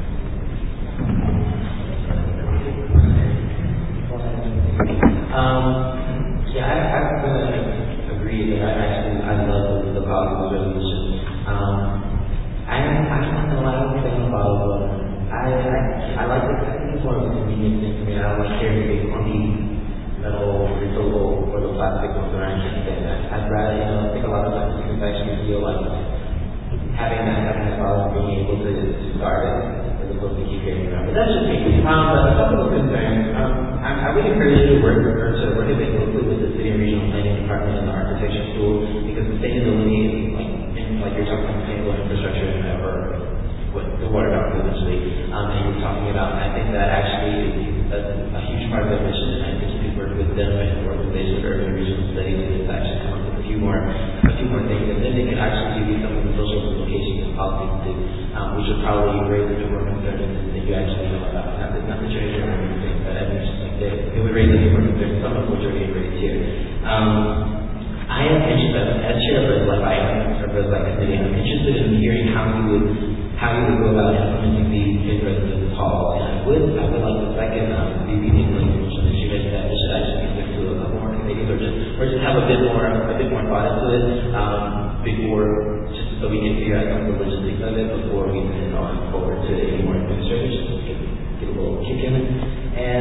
I have to agree that I love the bottled resolution. I'm not gonna lie, I'm thinking about water. I like it. I think it's more of a convenient thing to me. I don't like carrying big funky metal refillable or the plastic ones that are interesting. I'd rather, I think a lot of times students actually feel like having that bottle, being able to start it as opposed to keep carrying around. But that's just me. But a couple of concerns. I really encourage you to work closely with the city and regional planning department and the architecture school, because sustainability is like you're talking about sustainable infrastructure or what the water government eventually, and you're talking about. I think that actually is a huge part of the mission, and I think you could work with them and organizations or urban regional studies to actually come up with a few more things, and then they can actually give you some of the social implications and policies too, which would probably raise a few more concerns than you actually know about. Not the treasure or anything, but I mean, it would raise a few more concerns, some of which are being raised here. I am interested, as chair of Res Life, committee, I'm interested in hearing how you would go about implementing these in Residence Hall. And I would like the second VP motion that you mentioned that it should actually be sent to a couple more committees, or just have a bit more thought into it before, just so we can figure out some of the logistics of it before we send on forward to any more administrators, just get a little kick in it. And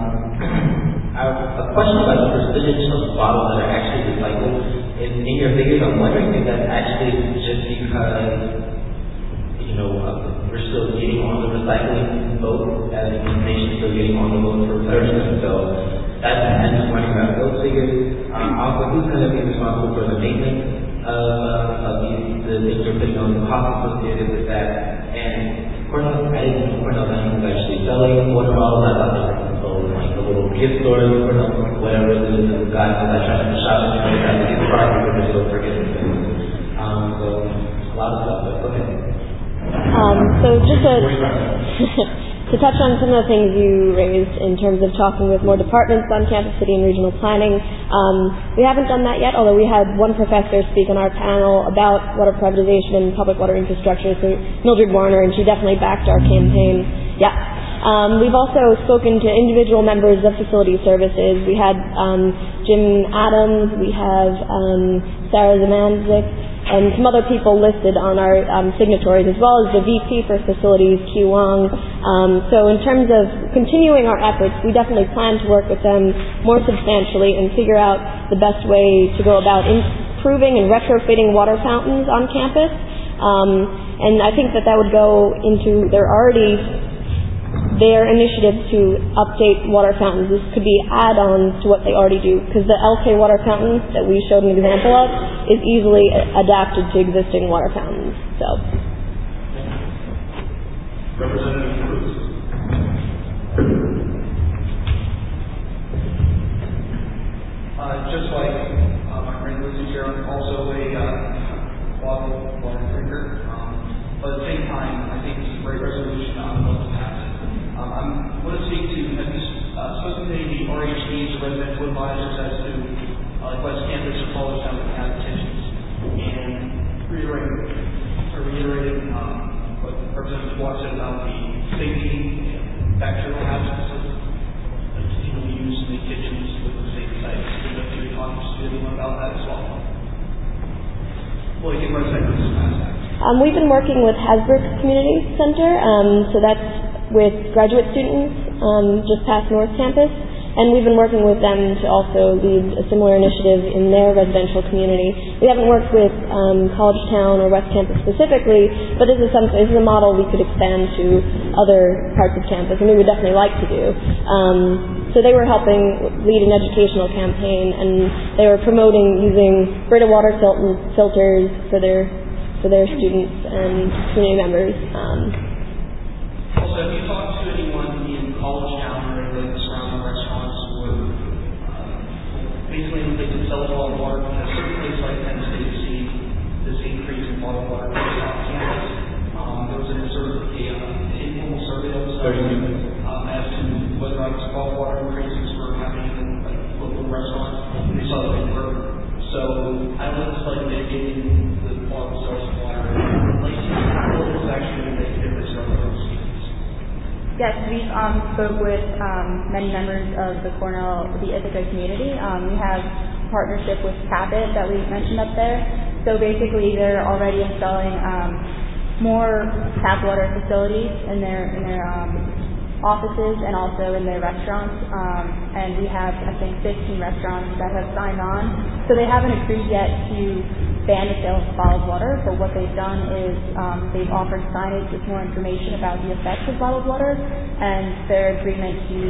a question about the percentage of bottles that are actually recycled. In your figures, I'm wondering if that's actually just because we're still getting on the recycling boat, as the nation's still getting on the boat for recycling. So I'm just wondering about those figures. Also, but who's going to be responsible for the maintenance of the things we're putting on, the cost associated with that? And Cornell, I didn't know Cornell Dining was actually selling water bottles. I thought they were sold in like the little gift stores, Cornell, whatever it is, and the guys that I tried to shop and they got to get the product because they're still forgetting things. So a lot of stuff, but go ahead. So just to touch on some of the things you raised in terms of talking with more departments on campus, city, and regional planning, we haven't done that yet, although we had one professor speak on our panel about water privatization and public water infrastructure, so Mildred Warner, and she definitely backed our campaign. Yeah. We've also spoken to individual members of facility services. We had Jim Adams, we have Sarah Zemanzik, and some other people listed on our signatories, as well as the VP for Facilities, Q Wong. So in terms of continuing our efforts, we definitely plan to work with them more substantially and figure out the best way to go about improving and retrofitting water fountains on campus. And I think that would go into their initiative to update water fountains. This could be add-ons to what they already do, because the LK water fountain that we showed an example of is easily adapted to existing water fountains. So, Representative Cruz. Just like my friend Lucy here, I'm also a water drinker. But at the same time, I think it's a great resolution on what to pass. I'm going to speak to spoken to the RHDs, the residential advisors, as to West Campus or College Town have petitions, and reiterating what Representative Watt said about the safety and bacterial hazards of continually use in the kitchens with the safe sites. We're going to talk to anyone about that as well. Well, you can website this pass that. We've been working with Hasbrook Community Center, so that's with graduate students just past North Campus, and we've been working with them to also lead a similar initiative in their residential community. We haven't worked with College Town or West Campus specifically, but this is a model we could expand to other parts of campus, and we would definitely like to do. So they were helping lead an educational campaign, and they were promoting using Brita water filters for their students and community members. Also, if you talk to anyone in College Town or the surrounding restaurants, basically they can sell bottled water, because certain places like Penn State see this increase in bottled water on campus. There was an informal survey that was done as to whether or not bottled water increases were happening in local restaurants, and they saw that they were. So I would just like mitigating the bottled source of water in places where it was actually make a difference for those students. Yes, we've spoke with many members of the Ithaca community. We have a partnership with Cabot that we mentioned up there. So basically, they're already installing more tap water facilities in their offices and also in their restaurants. And we have, I think, 15 restaurants that have signed on. So they haven't agreed yet to ban the sale of bottled water, but what they've done is they've offered signage with more information about the effects of bottled water and their agreement to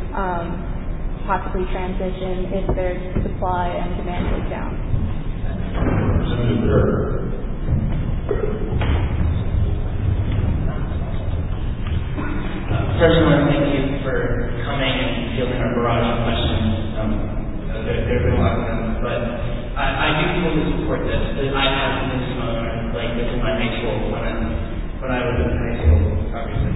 possibly transition if their supply and demand goes down. First, I want to thank you for coming and fielding our barrage of questions. There have been a lot of them, but I do fully support this. I have this moment, like this in my high school when I was in high school, obviously.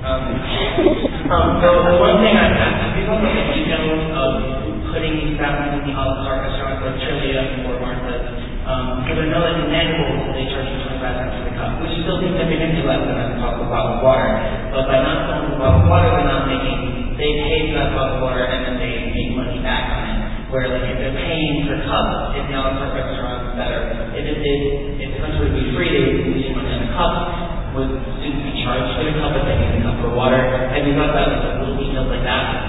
The one thing I have to be about the details of putting these fountains in the a la carte restaurants like Trillia and Fort Martha, because I know that in Mandibles they charge you 25 cents for the cup, which is still significantly less than a cup of bottled water. But by not selling the bottled water, they pay for that bottled water and then they make money back on it. Where like if they're paying per cup in the a la carte restaurants that are, if essentially would be free, they would lose money on the cup. Would students be charged for the cup if they get a cup for water? Have you thought about like little details like that?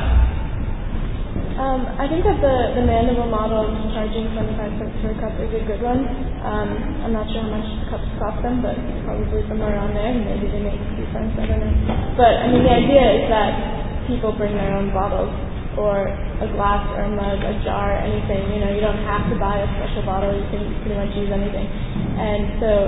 I think that the Mandeville model of charging 25 cents per cup is a good one. I'm not sure how much cups cost them, but probably somewhere around there. Maybe they make a few cents, I don't know. But I mean, the idea is that people bring their own bottles or a glass or a mug, a jar, anything. You know, you don't have to buy a special bottle. You can pretty much use anything. And so,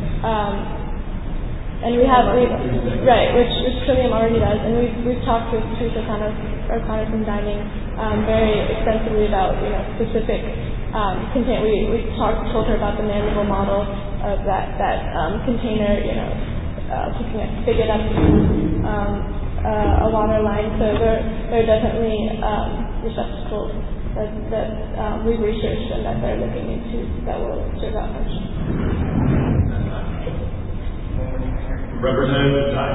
and we have, right, which Trillium already does. And we've talked with Teresa O'Connor from Dining very extensively about, you know, specific content. We told her about the Mandible model of that container, you know, picking a spigot up a water line. So they're definitely receptacles that we've researched and that they're looking into that will serve that function. Representative Tsai.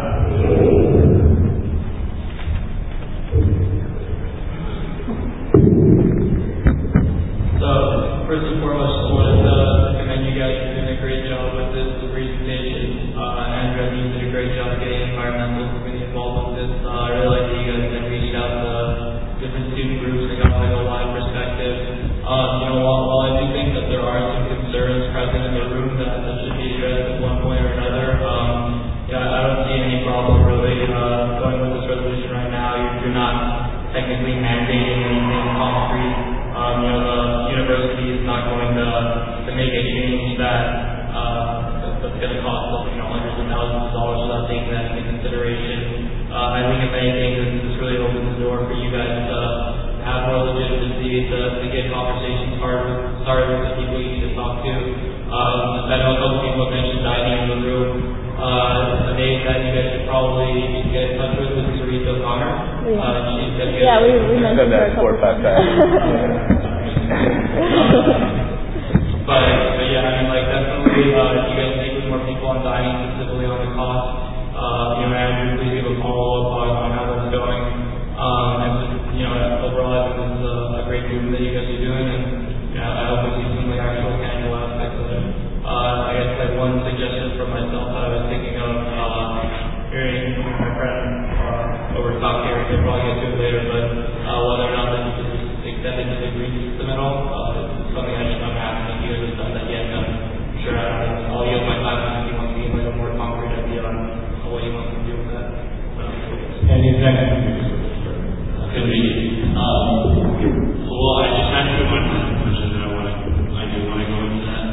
So, first and foremost, I wanted to commend you guys for doing a great job with this presentation. Andrew, you did a great job getting environmental community involved with this. I really like that you guys have reached out to different student groups and got like a live perspective. You know, while I do think that there are some concerns present in the room that should be addressed at one point or another, I don't see any problem really going with this resolution right now. You're not technically mandating anything concrete. You know, the university is not going to make a change that's going to cost us, you know, hundreds of thousands of dollars without taking that into consideration. I think if anything, this really opens the door for you guys to have more legitimacy, to get conversations started with the people you need to talk to. I know a couple people mentioned Dining in the room. The name that you guys should probably get in touch with is Teresa O'Connor. We mentioned her a couple times. But yeah, I mean, like, definitely, you guys speak with more people on Dining, specifically on the cost. You know, Andrew, please give a follow-up on how that's going. And just, you know, overall, I think this is a great movement that you guys are doing, and you know, I hope we see some like actual tangible aspects of it. I guess like one suggestion from myself that I was thinking of hearing from my friend over talk here, we can probably get to it later, but whether or not that you could extend it to the green system at all, it's something I just I'm asking you guys have done that yet. I'm sure I'll use my time if you want to give like a more concrete idea on what you want to do with that. Any executive? Well, I just had to one question that I do want to go into that.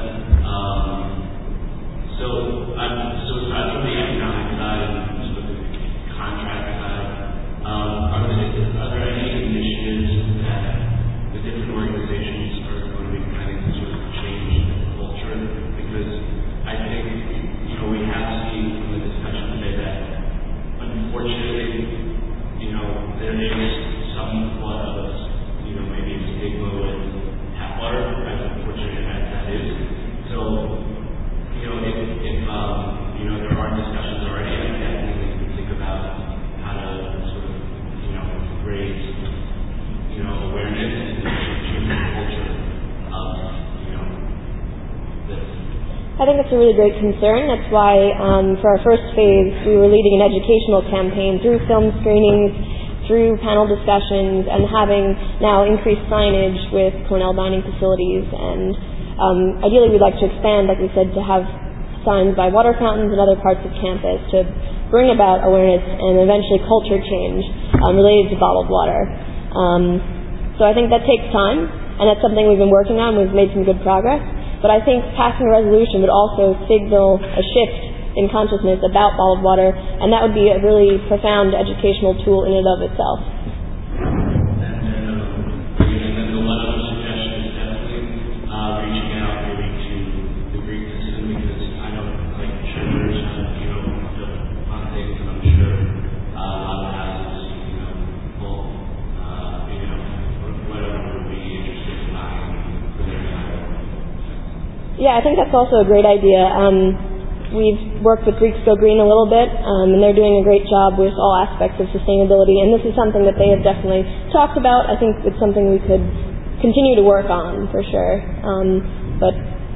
So aside from the economic side and sort of the contract side, are there any initiatives that the different organizations are going to be planning to sort of change the culture? Because I think, you know, we have seen from the discussion today that unfortunately, you know, there is somewhat of, you know, maybe a stigma with tap water, as unfortunate as that is. So, you know, if you know, there are discussions already, I definitely think about how to sort of, you know, raise, you know, awareness and change the culture of, you know, this. I think that's a really great concern. That's why for our first phase, we were leading an educational campaign through film screenings, through panel discussions, and having now increased signage with Cornell Dining facilities. And ideally we'd like to expand, like we said, to have signs by water fountains and other parts of campus to bring about awareness and eventually culture change related to bottled water. So I think that takes time, and that's something we've been working on. We've made some good progress. But I think passing a resolution would also signal a shift in consciousness about bottled water, and that would be a really profound educational tool in and of itself. And a lot of suggestions definitely reaching out maybe to the Greek system, because I know like churches have, you know, on things, and I'm sure a lot of houses, you know, will, you know, whatever would be interested in buying for their time. Yeah, I think that's also a great idea. We've worked with Greeks Go Green a little bit, and they're doing a great job with all aspects of sustainability, and this is something that they have definitely talked about. I think it's something we could continue to work on, for sure. But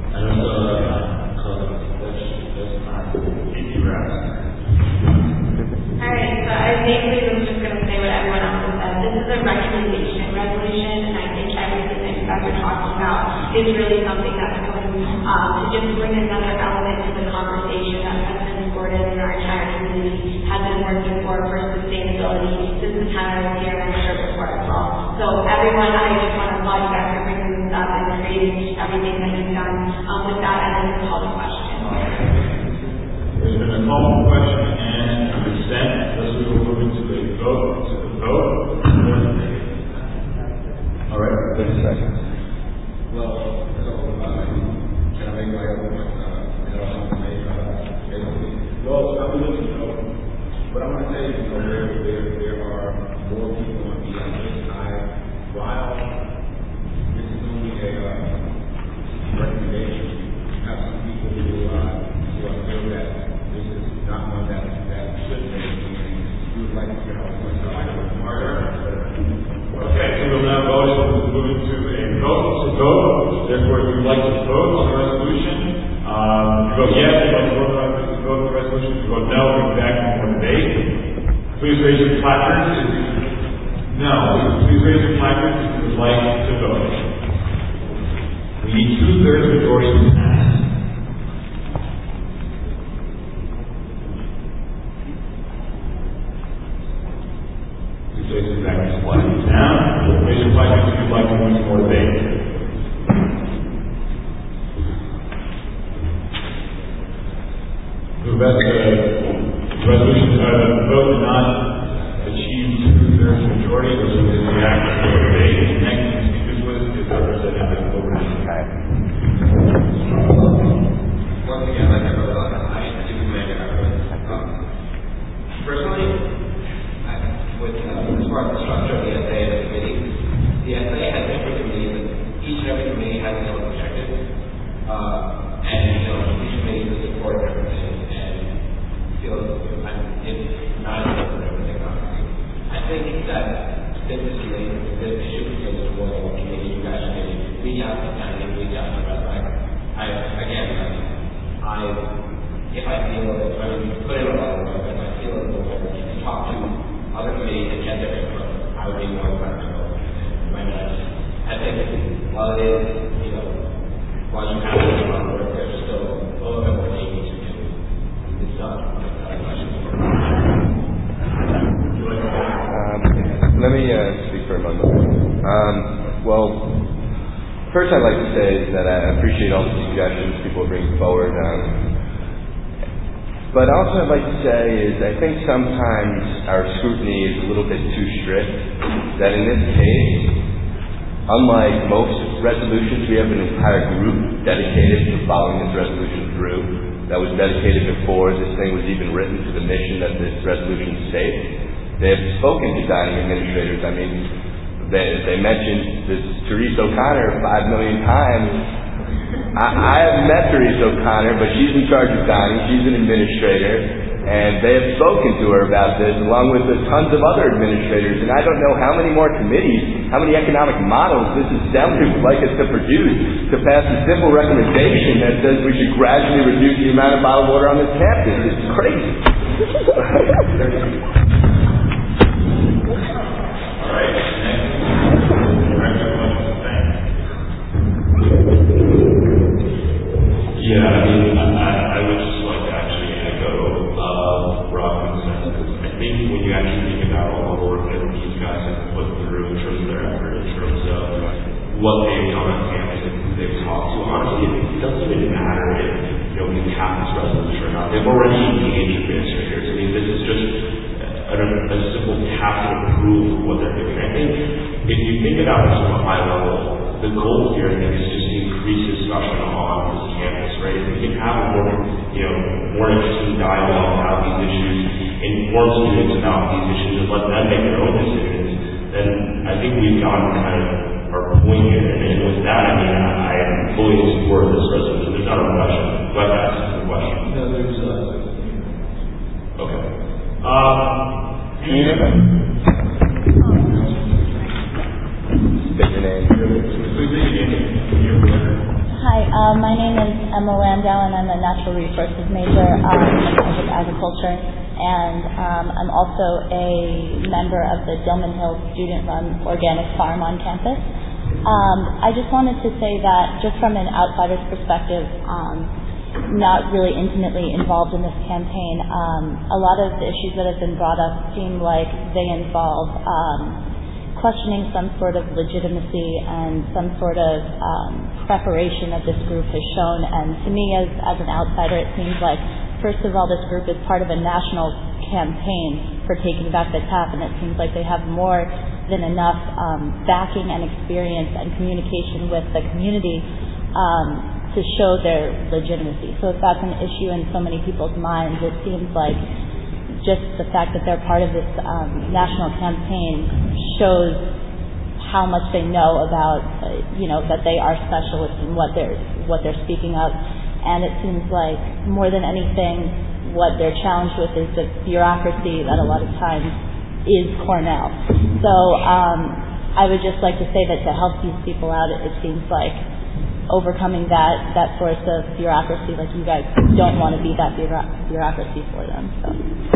Alright, so I basically was just going to say what everyone else has said. This is a recommendation resolution, and I think everything that you guys are talking about is really something that's going to just bring another element to the conversation that has been supported in our entire community and we have been working for sustainability since the time I was here and I'm sure before as well. So everyone, I just want to applaud you guys for bringing this up and creating everything that you've done. With that, I then call the question. There's been a call for question and consent. Thus, we will move into the vote. All right, 30 seconds. Well, so, can I make my own point? Well, I'm going to know. What I'm going to say is, there are more people on the other side. While this is only a recommendation, you have some people who feel that this is not one that should be. We would like to hear how it's going to be. Okay, so we'll now move into a vote. Therefore, if you'd like to vote on the resolution, you vote yes, you'd like to vote on the resolution. If you vote no, we'll be back in more debate. Please raise your placards. No, please raise your placards if you would like to vote. We need 2/3 majority to pass. Please raise your placards now. Raise your placards if you'd like to move to more debate. The resolution vote did not achieve 2/3 majority, which is the act of debate. Next to speakers list is Representative Overton. Once again, like everyone else, I do commend everyone. Personally, as far as the structure of the SA and the committee, the SA has different committees, and each and every committee has its own objective. And each committee will support different things. I think that this issue pertains to more than one committee. You guys should reach out to planning, reach out to the rest. If I feel put in a lot of work, if I feel a little better, to talk to other committees and get their input, I would be more practical. I think while it is, while you have a lot of work, there's still a little bit more that you need to do. It's not. Let me speak for a moment. Well, first I'd like to say that I appreciate all the suggestions people are bringing forward. But also I'd like to say is I think sometimes our scrutiny is a little bit too strict. That in this case, unlike most resolutions, we have an entire group dedicated to following this resolution through. That was dedicated before this thing was even written to the mission that this resolution states. They have spoken to dining administrators. I mean, they mentioned this Therese O'Connor 5 million times. I have met Therese O'Connor, but she's in charge of dining. She's an administrator. And they have spoken to her about this, along with tons of other administrators. And I don't know how many more committees, how many economic models this assembly would like us to produce to pass a simple recommendation that says we should gradually reduce the amount of bottled water on this campus. It's crazy. All right. Yeah, I would just like to actually echo Robin's sentiments. I think when you actually think about all the work that these guys have put through in terms of their effort, in terms of what they've done on campus and who they've talked to, honestly, it doesn't even matter if we have this resolution or not. They've already engaged administrators. I mean, this is just a simple tacit approval of what they're doing. I think if you think about this from a high level, the goal here, I think, is just to increase discussion on this campus, right? If we can have a more interesting dialogue about these issues, inform students about these issues, and let them make their own decisions, then I think we've gotten kind of our point here. And with that, I mean, I am fully in support of this resolution. There's not a question. I'd like to ask a question. No, there's okay. Can you hear me? State your name. Hi, my name is Emma Landau, and I'm a natural resources major in agriculture, and I'm also a member of the Dillman Hill student-run organic farm on campus. I just wanted to say that just from an outsider's perspective, not really intimately involved in this campaign, a lot of the issues that have been brought up seem like they involve questioning some sort of legitimacy and some sort of preparation that this group has shown. And to me, as an outsider, it seems like, first of all, this group is part of a national campaign for taking back the tap, and it seems like they have more than enough backing and experience and communication with the community to show their legitimacy. So if that's an issue in so many people's minds, it seems like just the fact that they're part of this national campaign shows how much they know about, that they are specialists in what they're speaking of. And it seems like more than anything, what they're challenged with is the bureaucracy that a lot of times is Cornell. So I would just like to say that to help these people out, it seems like overcoming that source of bureaucracy, like you guys don't want to be that bureaucracy for them. So.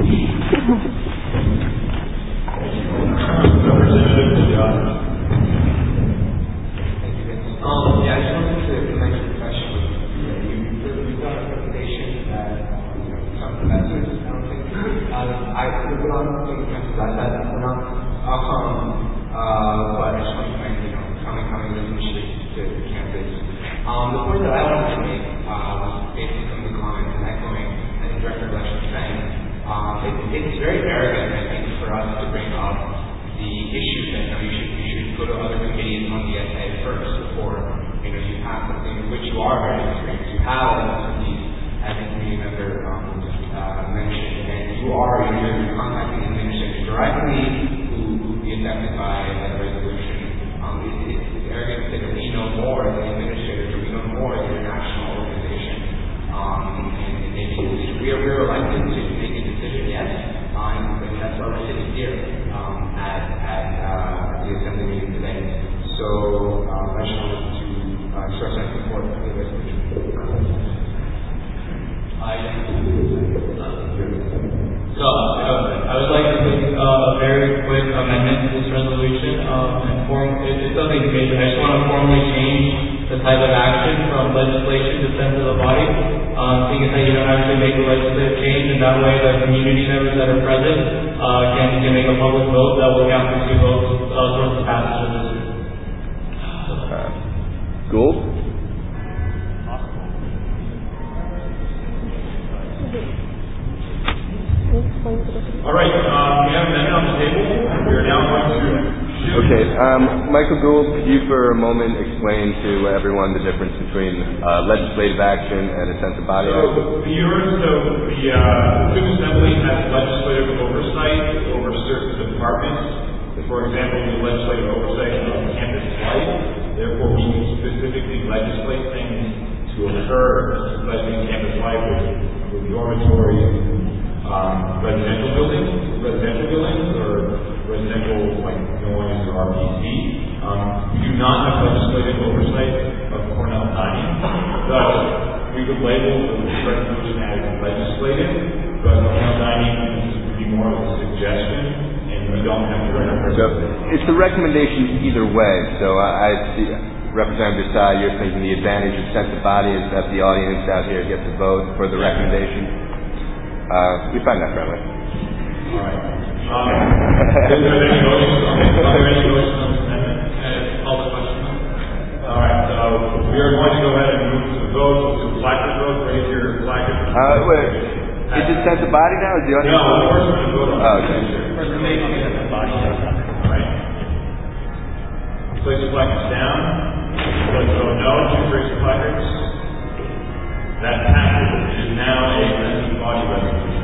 I just wanted to make a question. You've done a presentation that some professors, I don't think, I could put on some professors that were not, but I just want to make, coming this initiative to the campus. The point that I wanted to make was basically from the comments and echoing, I think Director Lesh was saying, it's very arrogant, I think, for us to bring up the issues that you should go to other committees on the SA first before you have something in which you are very experienced. You have expertise as a community member mentioned, and you are you're contacting the administrator directly who would be affected by that resolution. It's arrogant to say that we know more than the administrators, or we know more than the national organization. And maybe we're elected to make a decision, yes, and that's why we're sitting here at the assembly meeting today. So I just wanted to express my support for the resolution. So I would like to make a very quick amendment to this resolution. It's nothing major. I just want to formally change the type of action from legislation to send to the body. Seeing as that you don't actually make a legislative change, and that way the community members that are present can make a public vote that will count for 2 votes towards the passage of this. Gould? All right, we have an amendment on the table. We are now going to... Okay, Michael Gould, could you for a moment explain to everyone the difference between legislative action and a sense of body action? The Student Assembly has legislative oversight over certain departments. For example, the legislative oversight of campus life. Therefore, we can specifically legislate things to occur, especially in campus life with dormitories, residential buildings, or residential noise or RPC. We do not have legislative oversight of Cornell dining. Thus, we would label the resolution as legislative, but Cornell dining would be more of a suggestion. We don't have to So it's a recommendation either way. So I see Representative Desai, you're thinking the advantage of sense of body is that the audience out here gets to vote for the recommendation. We find that friendly. All right. Is there any motions on this? Are there any motions on this amendment? Call the question. All right. So we are going to go ahead and move to the vote. To the placard vote. Raise your placard. Wait. Is it sense of body now? Is the audience? No, first we're going to vote on it. Okay. First we're making sense of body. All right. Place your placards down. Let's vote no. Choose raise your placards. That passes. It is now a sense of body resolution.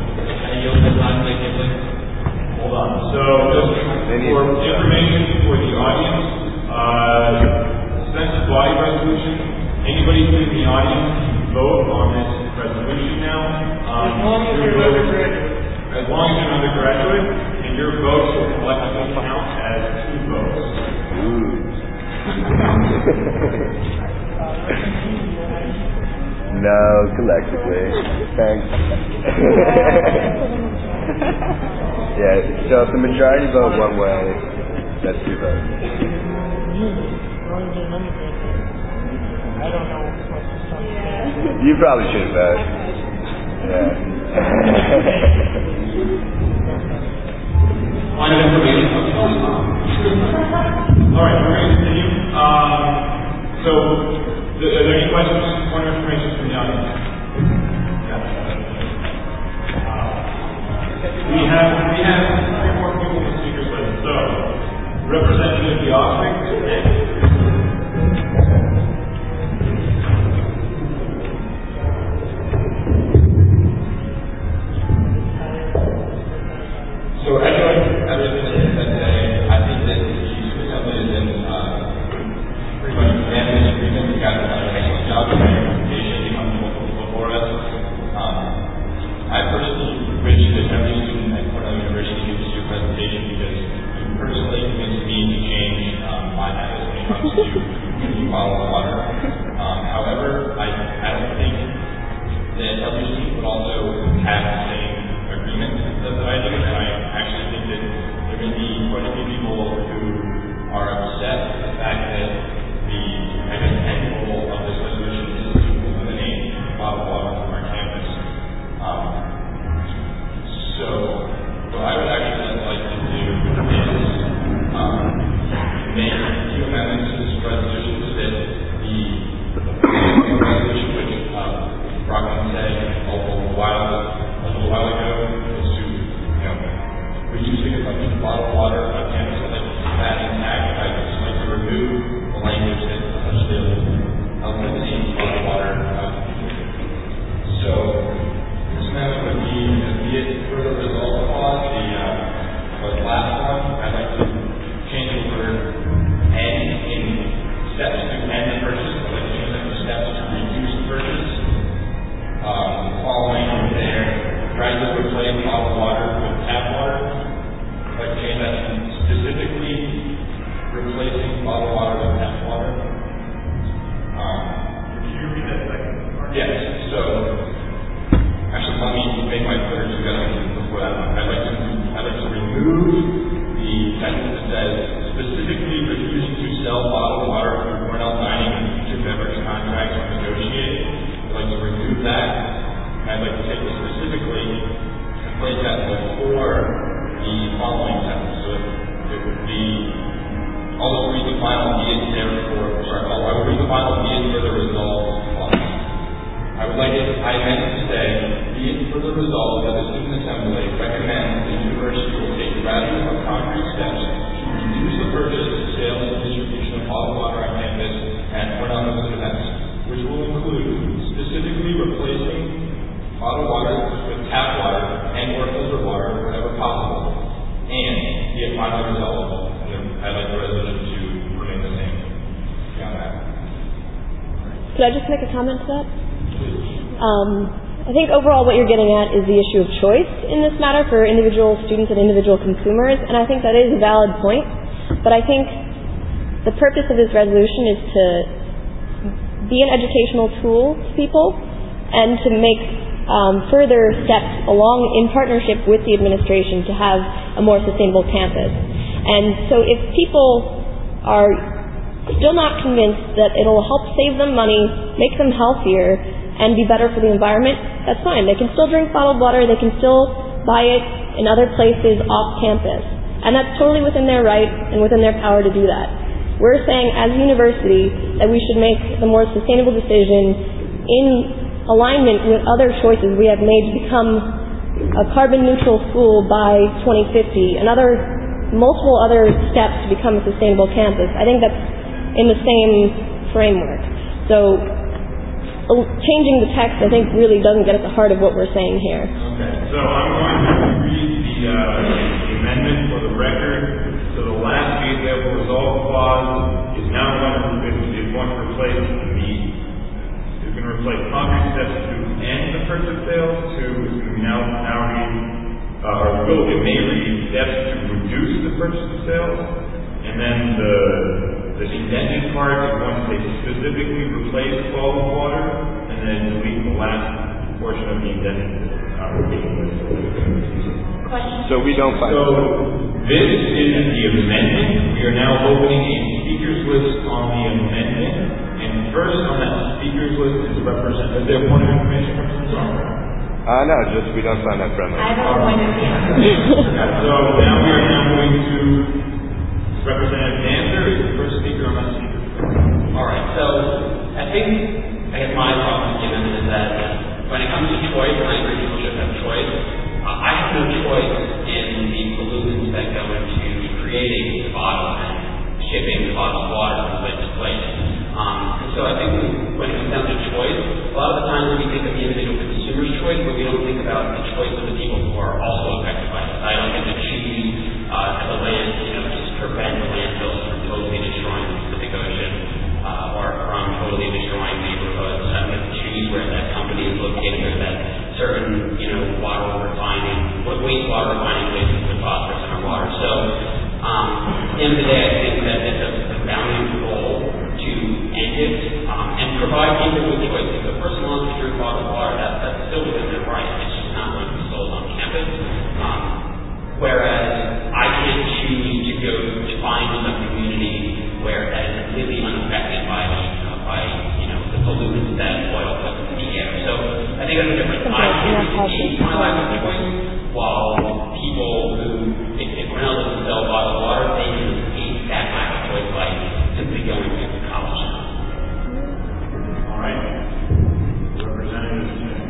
Hold on. So just for information for the audience, sense of body resolution. Anybody in the audience can vote on this resolution now. As long as you're an undergraduate, and your votes will collectively count as 2 votes. No, collectively. Thanks. Yeah, so if the majority vote one way, that's 2 votes. I don't know what's supposed to You probably should have voted. Yeah. Line of information. All right, we're going to continue. So, are there any questions? Point of information from the audience. We have 3 more people in the speakers list. So, Representative Diostic. So as I was saying today, I think that the Student Assembly is in pretty much unanimous agreement. We got an excellent job of representation before us. I personally encourage every student at Cornell University to do a presentation because you personally convinced me to change my habits when it comes to using bottled water. However, I don't think that other students would also have the same agreement that I do, and I actually think that there may be quite a few people who are upset with the fact that the end goal of this resolution is to eliminate bottled water from our campus. So what I would actually like to do is make a few amendments to this resolution so that the resolution which Brockman said a little while ago is to, reducing as much bottled water on campus. I'd like to see that intact. I'd just like to remove the language that essentially eliminates bottled water. So this amendment would be it for the result clause, the last one. I'd like to change the word end in steps to end the purchase. I'd like to change that to steps to reduce the purchase. Following there, trying to replace bottled water with tap water. I'd like to change that to specifically replacing bottled water with tap water. Can you repeat that second part? Yes. So, actually, let me make my third suggestion before that one. I'd like to remove the sentence that says specifically refusing to sell bottled water through Cornell Dining and future beverage contracts or negotiated. I'd like to remove that. I'd like to take it specifically and place that before the following sentence. So it would be, I'll read the final be it therefore, I would read the final be it for the result clause. I would like it, I meant to say, be it for the result that the Student Assembly recommends the University will take gradual or concrete steps to reduce the purchase, sale, and distribution of bottled water on campus and Cornell events, which will include specifically replacing bottled water with tap water and or filtered water wherever possible, and the final result. I'd like the resolution to remain the same beyond that. Could I just make a comment to that? I think overall what you're getting at is the issue of choice in this matter for individual students and individual consumers, and I think that is a valid point. But I think the purpose of this resolution is to be an educational tool to people and to make further steps along in partnership with the administration to have a more sustainable campus. And so if people are still not convinced that it'll help save them money, make them healthier, and be better for the environment, that's fine. They can still drink bottled water, they can still buy it in other places off campus. And that's totally within their right and within their power to do that. We're saying as a university that we should make the more sustainable decision in alignment with other choices we have made to become a carbon neutral school by 2050 and multiple other steps to become a sustainable campus. I think that's in the same framework. So changing the text, I think, really doesn't get at the heart of what we're saying here. Okay, so I'm going to read the amendment for the record. So the last be it therefore resolved clause is now going to replace it's going to replace concrete steps to end the purchase sales to now read, or it may read steps to reduce the purchase of sales, and then the indented part is going to say specifically replace bottled water, and then delete the last portion of the indented So we don't find. So this is the amendment. We are now opening a speakers list on the amendment, and And first on that speakers list is Representative. Is there a point of information from No, just we don't find that friendly. I have a point of view. So now we are moving to Representative Dancer is the first speaker on that speaker. All right. So I guess my problem given is that when it comes to choice, and I agree people should have choice, I have no choice in the pollutants that go into creating the bottle and shipping the bottled water from place to place. And so I think when it comes down to choice, a lot of the times we think of the individual consumer's choice, but we don't think about the choice of the people who are also affected by this. I don't get to choose the land, just prevent the landfills from totally destroying the Pacific Ocean or from totally destroying neighborhoods. I get to choose where that company is located, where that certain, wastewater refining places with phosphorus in our water. So at the end of the day, I think that it's a valiant goal to end it and provide people with choice. If a person wants to drink bottled water, that's still within their right. It's just not going to be sold on campus. Whereas I can't choose to go to find some community where that is completely unaffected by the pollutants that oil puts in the air. So I think that's a difference. I can't change my life with choice, while people who, if we're not looking to sell bottled water, they can escape that lack of choice by simply going to college. All right. Representative Smith.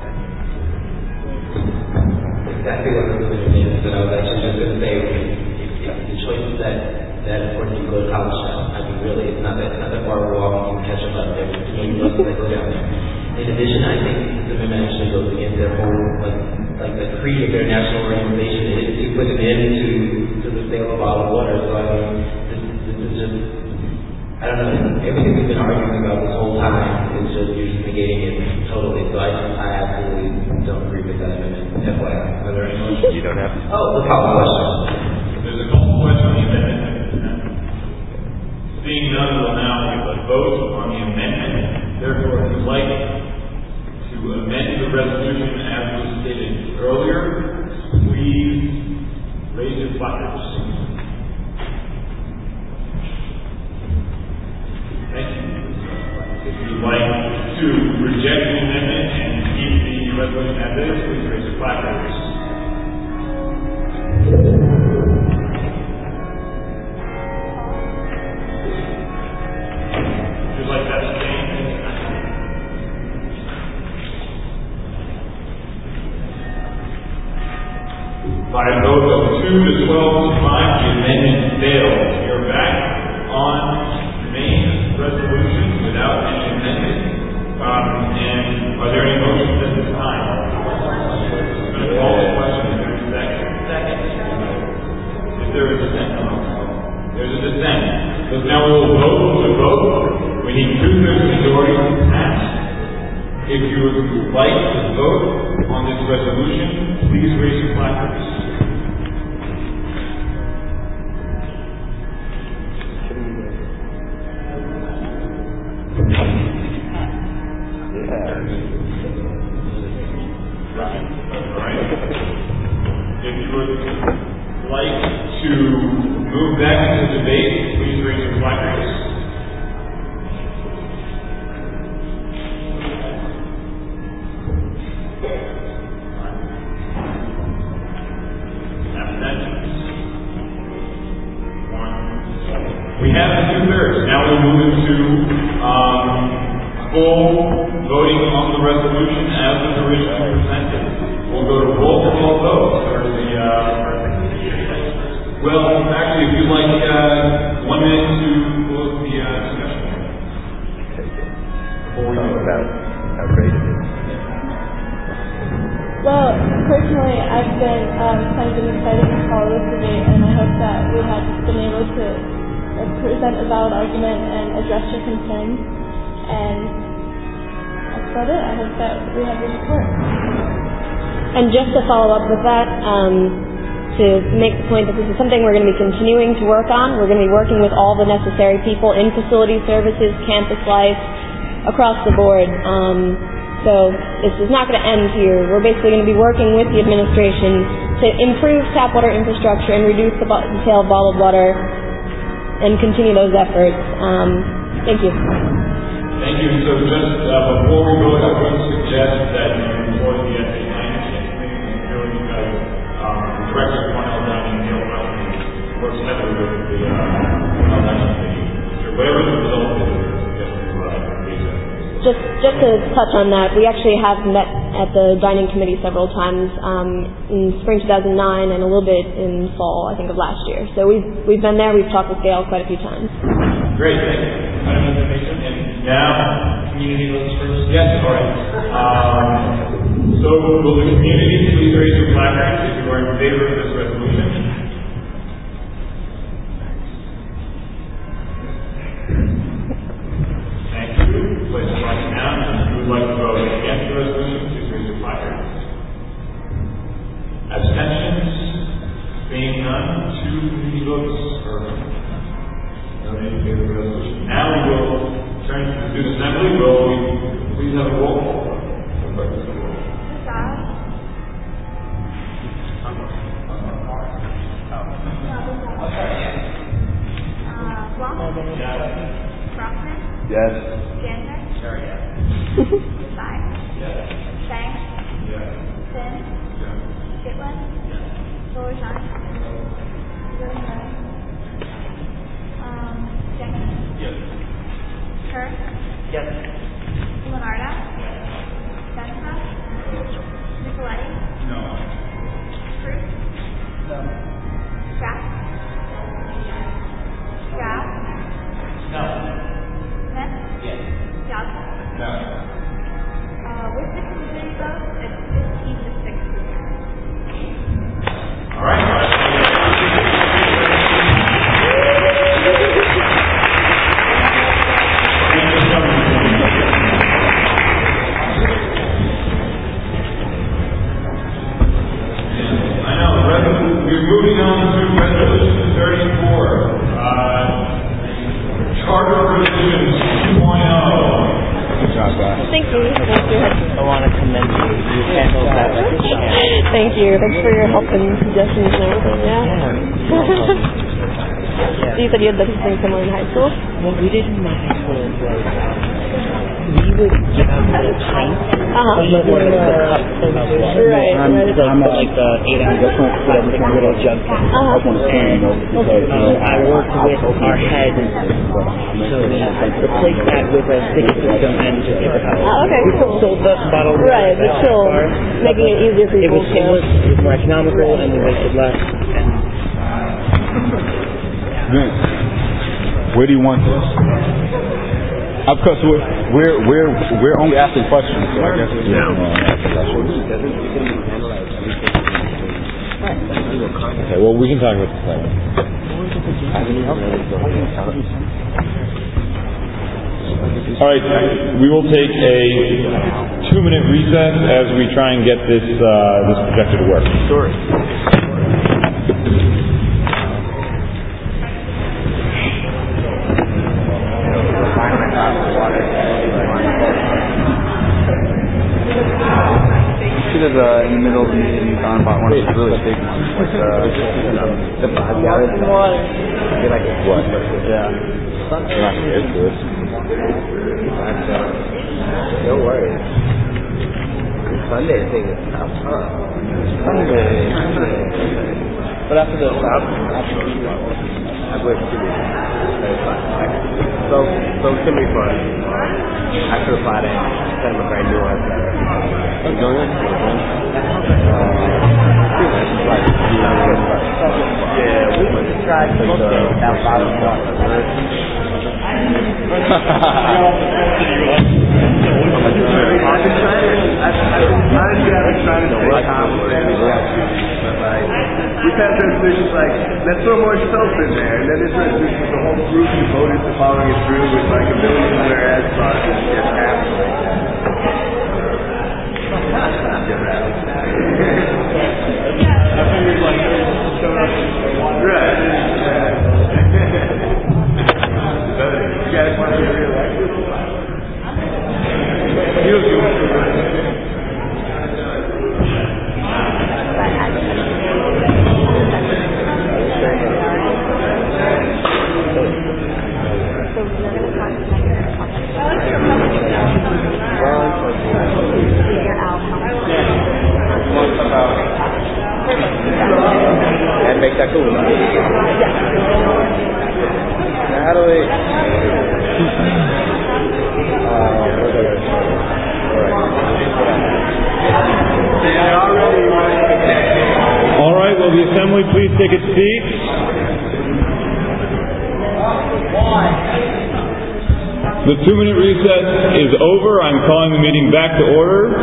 Exactly what I'm going to do. So I was actually just going to say, if the choice is that of course you go to college now. I mean, really, it's not that far of a walk. You can catch up out there. Maybe buses that go down there. In addition, I think the amendment actually goes against their whole, like the creed of their national organization is to put an end to the sale of bottled water. So I mean, this is just, I don't know, everything we've been arguing about this whole time is just you're just negating it totally. So I absolutely don't agree with that amendment. FYI. Are there any questions? You don't have to. Oh, the follow-up question. There's a couple questions on the amendment. Seeing none, we'll now give a vote on the amendment. Therefore, if you'd like to amend the resolution as was stated earlier, please raise your placards. Thank you. If you'd like to reject the amendment and keep the resolution as is, please raise your placards. Would you like that to change? By a vote of 2 to 12 to 5, the amendment fails. We are back on the main resolution without any amendment. And are there any motions at this time? I'm going to call the question. Is there a second? Is there a dissent? There's a dissent. So now we will vote to vote. We need 2/3 majority to pass. If you would like to vote on this resolution, please raise your placards. If you would like to move back to the debate, please raise your placards. We have the 2/3. Now we move into full voting on the resolution as was originally presented. We'll go to roll call vote. Well, actually, if you'd like 1 minute to close the discussion. Before we go about how great it is. Well, personally, I've been kind of excited to follow this debate, and I hope that we have been able to present a valid argument and address your concerns. And that's about it. I hope that we have your support. And just to follow up with that, to make the point that this is something we're going to be continuing to work on. We're going to be working with all the necessary people in facility services, campus life, across the board. So this is not going to end here. We're basically going to be working with the administration to improve tap water infrastructure and reduce the sale of bottled water and continue those efforts. Thank you. Thank you. So just before we go, I would suggest that you employ the SA management really because the director of Cornell Dining, Neil Russell, works heavily with the Cornell Dining Committee. So whatever the result is, Just to touch on that, we actually have met at the dining committee several times in spring 2009 and a little bit in fall, I think, of last year. So we've been there. We've talked with Gail quite a few times. Great, thank you. Item information, and now community votes first. Yes, all right. So will the community please raise your placards if you are in favor of this resolution? Thank you. Place your flag down. If you would like to vote against the resolution, please raise your placards. Abstentions? Being none, 2 community votes for in favor of the resolution. Now we will turn to the student assembly. Will we please have a roll call? Yes. Chandler? Sure, yes. Sai? Yes. Shang? Yes. Sin? Yes. Gitlin? Yes. Lorjan? Jenkins? Yes. Kerr? Yes. Leonardo? Benza? Nicoletti? No. Cruz? No. Strapp? Stroud? No. Smith? Yes. Johnson? No. With the community vote, it's 15 to 6. All right. We're moving on to Resolution 34. Charter Revisions 2.0. Good job, guys. Thank you. Thank you. I want to commend you. You handled that like a champ. Thank you. Thanks for your help and suggestions and everything. Yeah. So you said you had done something similar in high school? Well, we did in my high school was we would give out the pints, but the cup of water. Right. I'm like the 8-ounce little jug thing. I worked with our head to replace that with a sticky system and just give it out. Okay, cool. So the bottle, right, but still making it easier for people it was more economical and we wasted less. Vince, where do you want this? Of course, we're only asking questions, so I guess we can ask questions. Okay, well, we can talk about this later. All right, we will take a 2-minute recess as we try and get this projector to work. Sure. In the middle of the meeting, Don bought one of those really big ones, like the 5 gallon water. Like what? Yeah. It's good. No worries. Sunday thing is tough, huh? Sunday. But after the I wish to be very fun. So it's gonna be fun. After the Friday, instead of a brand new one. Yeah, we went to try that bottom one. We've had resolutions like, let's throw more soap in there, and then there's resolutions with the whole group who voted for following it through with like a million whereas clauses get passed like that. Right. You guys want to be reelected? So we're going to talk about take a seat. The 2-minute recess is over. I'm calling the meeting back to order.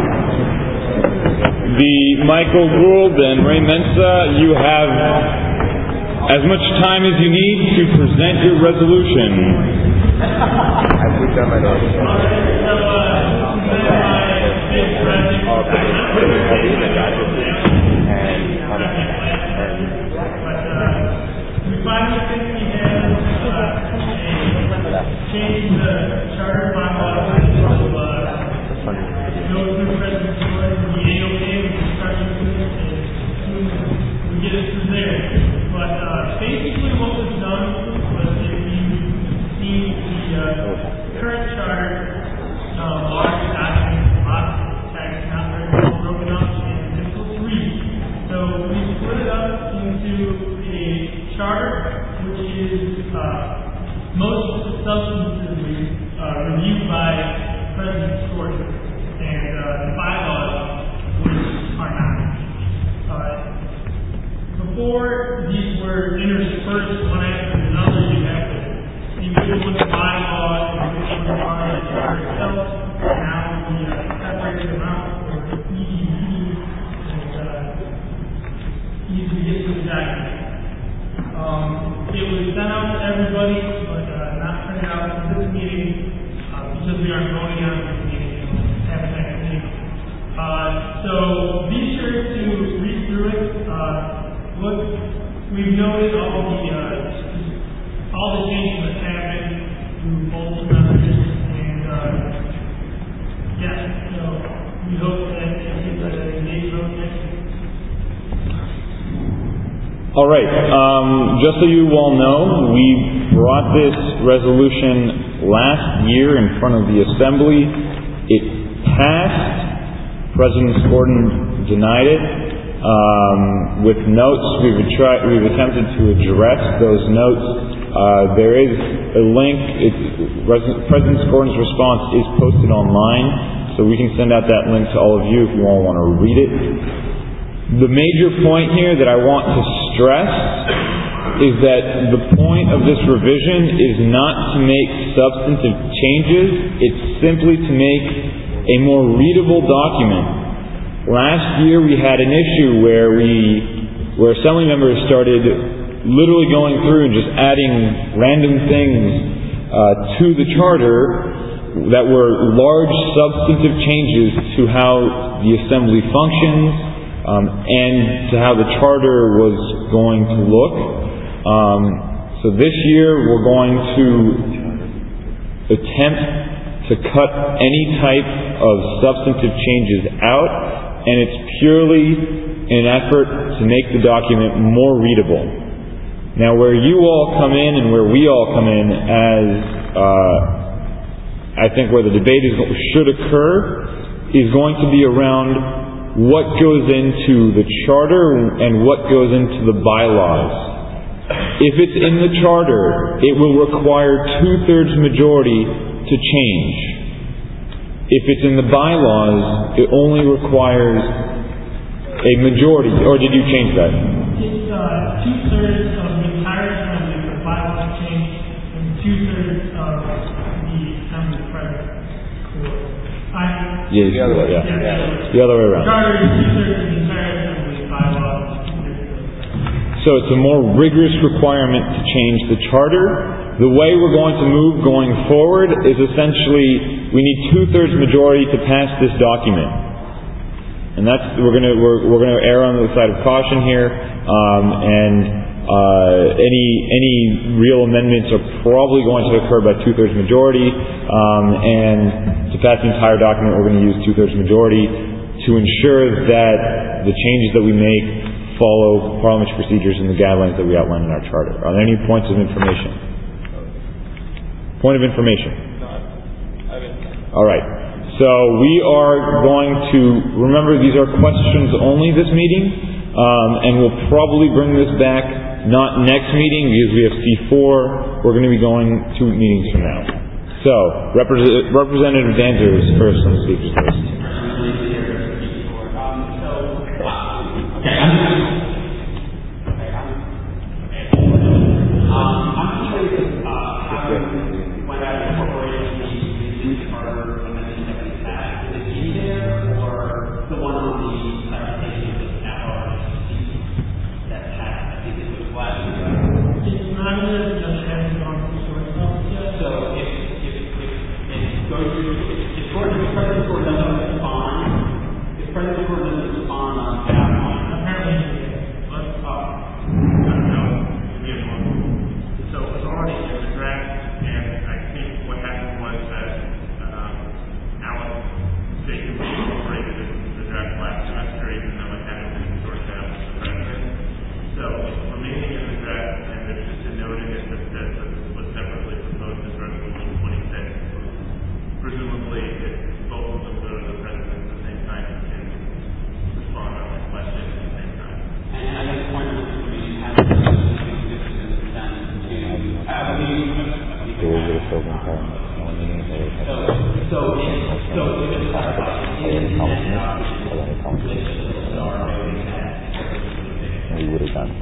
Michael Gould and Ray Mensa, you have as much time as you need to present your resolution. I put down my notes. We finally think we have changed the charter bylaws to go through President Ford and the AOK and start using it as soon as we get it through there. But basically what was done was if you see the current charter, large documents, lots of text, not very well broken up, and difficult to read. So we split it up into a charter which is most substantively reviewed by President Ford, and the bylaws which are not. Before these were interspersed one after another, you have to see which one the bylaws and which one the part of the charter itself. Now we separated them out for easy reading and easy to get to the document. It was sent out to everybody, but not printed out for this meeting because we aren't voting on this meeting. Have a next meeting. So be sure to read through it. Look, we've noted all the changes that happened through both members, and so we hope that it gets a engaged vote next week. All right. Just so you all know, we brought this resolution last year in front of the Assembly. It passed. President Gordon denied it. With notes, we've attempted to address those notes. There is a link. President Gordon's response is posted online, so we can send out that link to all of you if you all want to read it. The major point here that I want to stress is that the point of this revision is not to make substantive changes. It's simply to make a more readable document. Last year we had an issue where Assembly members started literally going through and just adding random things to the charter that were large substantive changes to how the Assembly functions and to how the charter was going to look. So this year we're going to attempt to cut any type of substantive changes out, and it's purely in an effort to make the document more readable. Now, where you all come in and where we all come in, as I think where the debate should occur, is going to be around what goes into the charter and what goes into the bylaws. If it's in the charter, it will require 2/3 majority to change. If it's in the bylaws, it only requires a majority. Or did you change that? It's 2/3 of the entire Assembly for bylaws change and 2/3 of the Assembly president. Yeah, the other way around. Charter is 2/3 of the entire Assembly bylaws. So it's a more rigorous requirement to change the charter. The way we're going to move going forward is essentially we need 2/3 majority to pass this document, and we're going to err on the side of caution here. Any real amendments are probably going to occur by 2/3 majority, and to pass the entire document, we're going to use 2/3 majority to ensure that the changes that we make follow parliamentary procedures and the guidelines that we outline in our charter. Are there any points of information? Point of information. All right. So we are going to remember these are questions only this meeting, and we'll probably bring this back. Not next meeting, because we have C4. We're going to be going 2 meetings from now. So, Representative Danzer is first on the speakers list. So to just clarify, we would have done.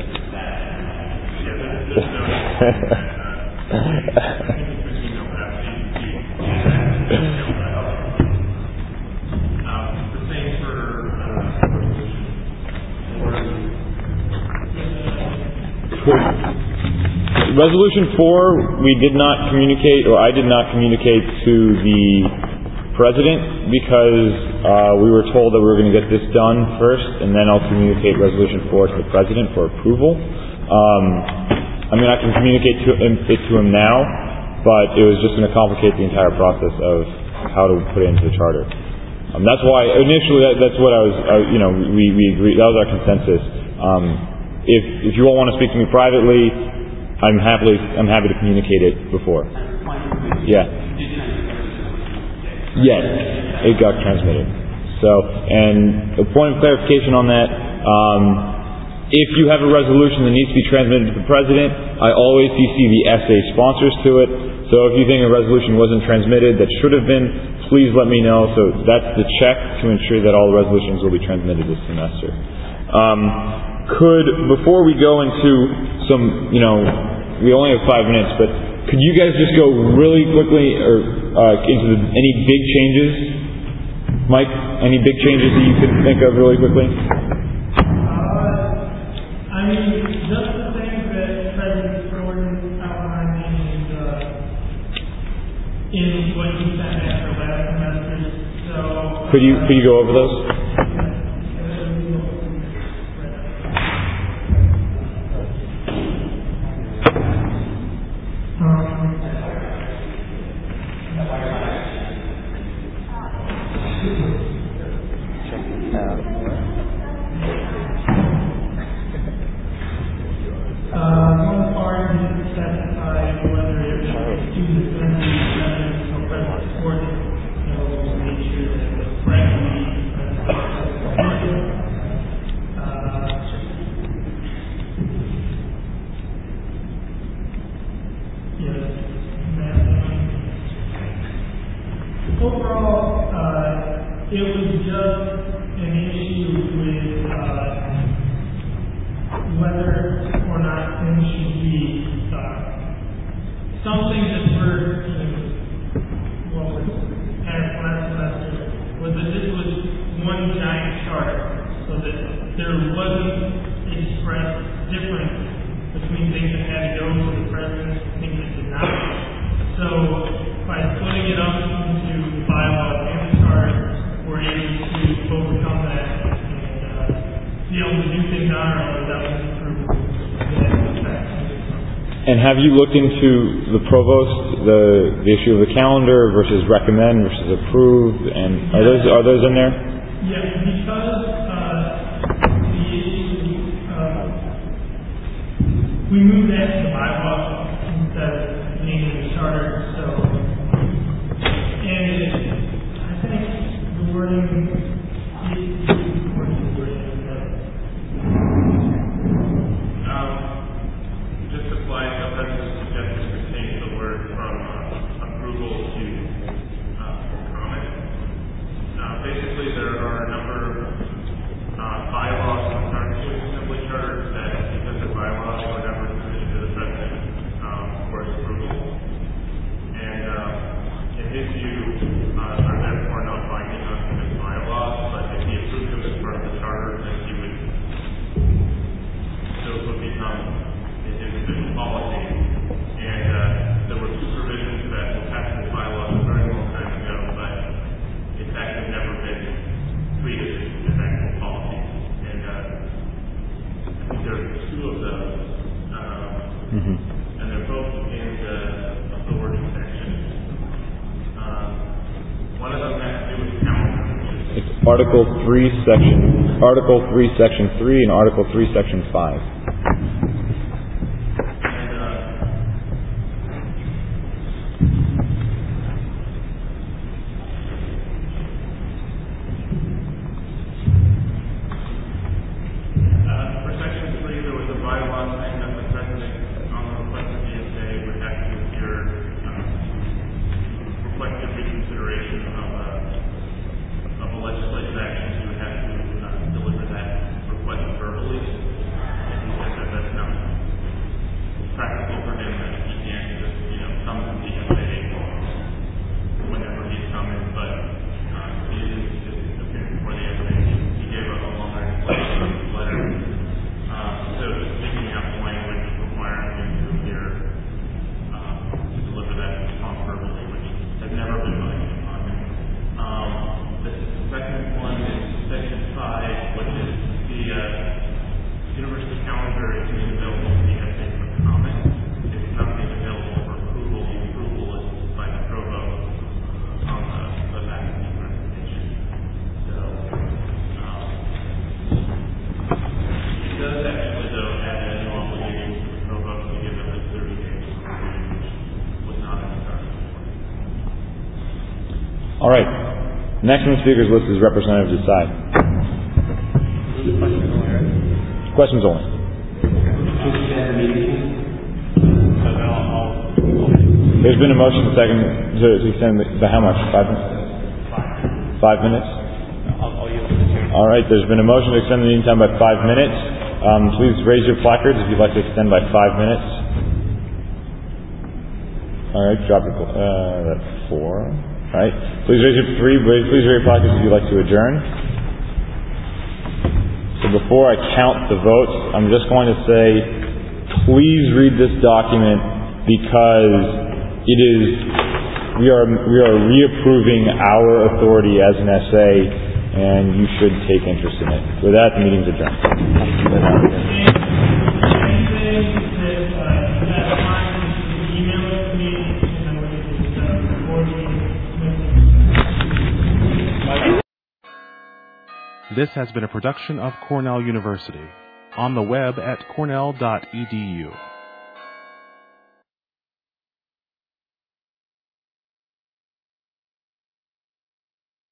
Resolution 4, we did not communicate, or I did not communicate to the President because we were told that we were going to get this done first, and then I'll communicate Resolution 4 to the President for approval. I mean, I can communicate it to him now, but it was just going to complicate the entire process of how to put it into the Charter. That's why, initially, that's what I was, we agreed, that was our consensus. If you all want to speak to me privately, I'm happy to communicate it before. Yeah. Yes, it got transmitted. So, and a point of clarification on that, if you have a resolution that needs to be transmitted to the President, I always CC the SA sponsors to it. So if you think a resolution wasn't transmitted that should have been, please let me know. So that's the check to ensure that all the resolutions will be transmitted this semester. Before we go into some, we only have 5 minutes, but could you guys just go really quickly into any big changes? Mike, any big changes that you could think of really quickly? I mean, just the things that President Jordan outlined in what he sent after last semester. So could you go over those? And have you looked into the provost, the issue of the calendar versus recommend versus approve, and are those in there? Yeah, because the issue we moved that to the bylaw instead of being in the charter, so and I think the wording and they're both in the authority section. One of them has to do with calendar. It's Article 3, Section 3, and Article 3, Section 5. Reflective reconsideration of All right. Next on the speakers list is Representative Desai. Questions only. There's been a motion to extend the how much? 5 minutes? 5 minutes? All right, there's been a motion to extend the meeting time by 5 minutes. Please raise your placards if you'd like to extend by 5 minutes. All right, drop your that's 4. All right, please raise your placards if you'd like to adjourn. So before I count the votes, I'm just going to say, please read this document because we are reapproving our authority as an SA, and you should take interest in it. With that, the meeting's adjourned. This has been a production of Cornell University. On the web at cornell.edu.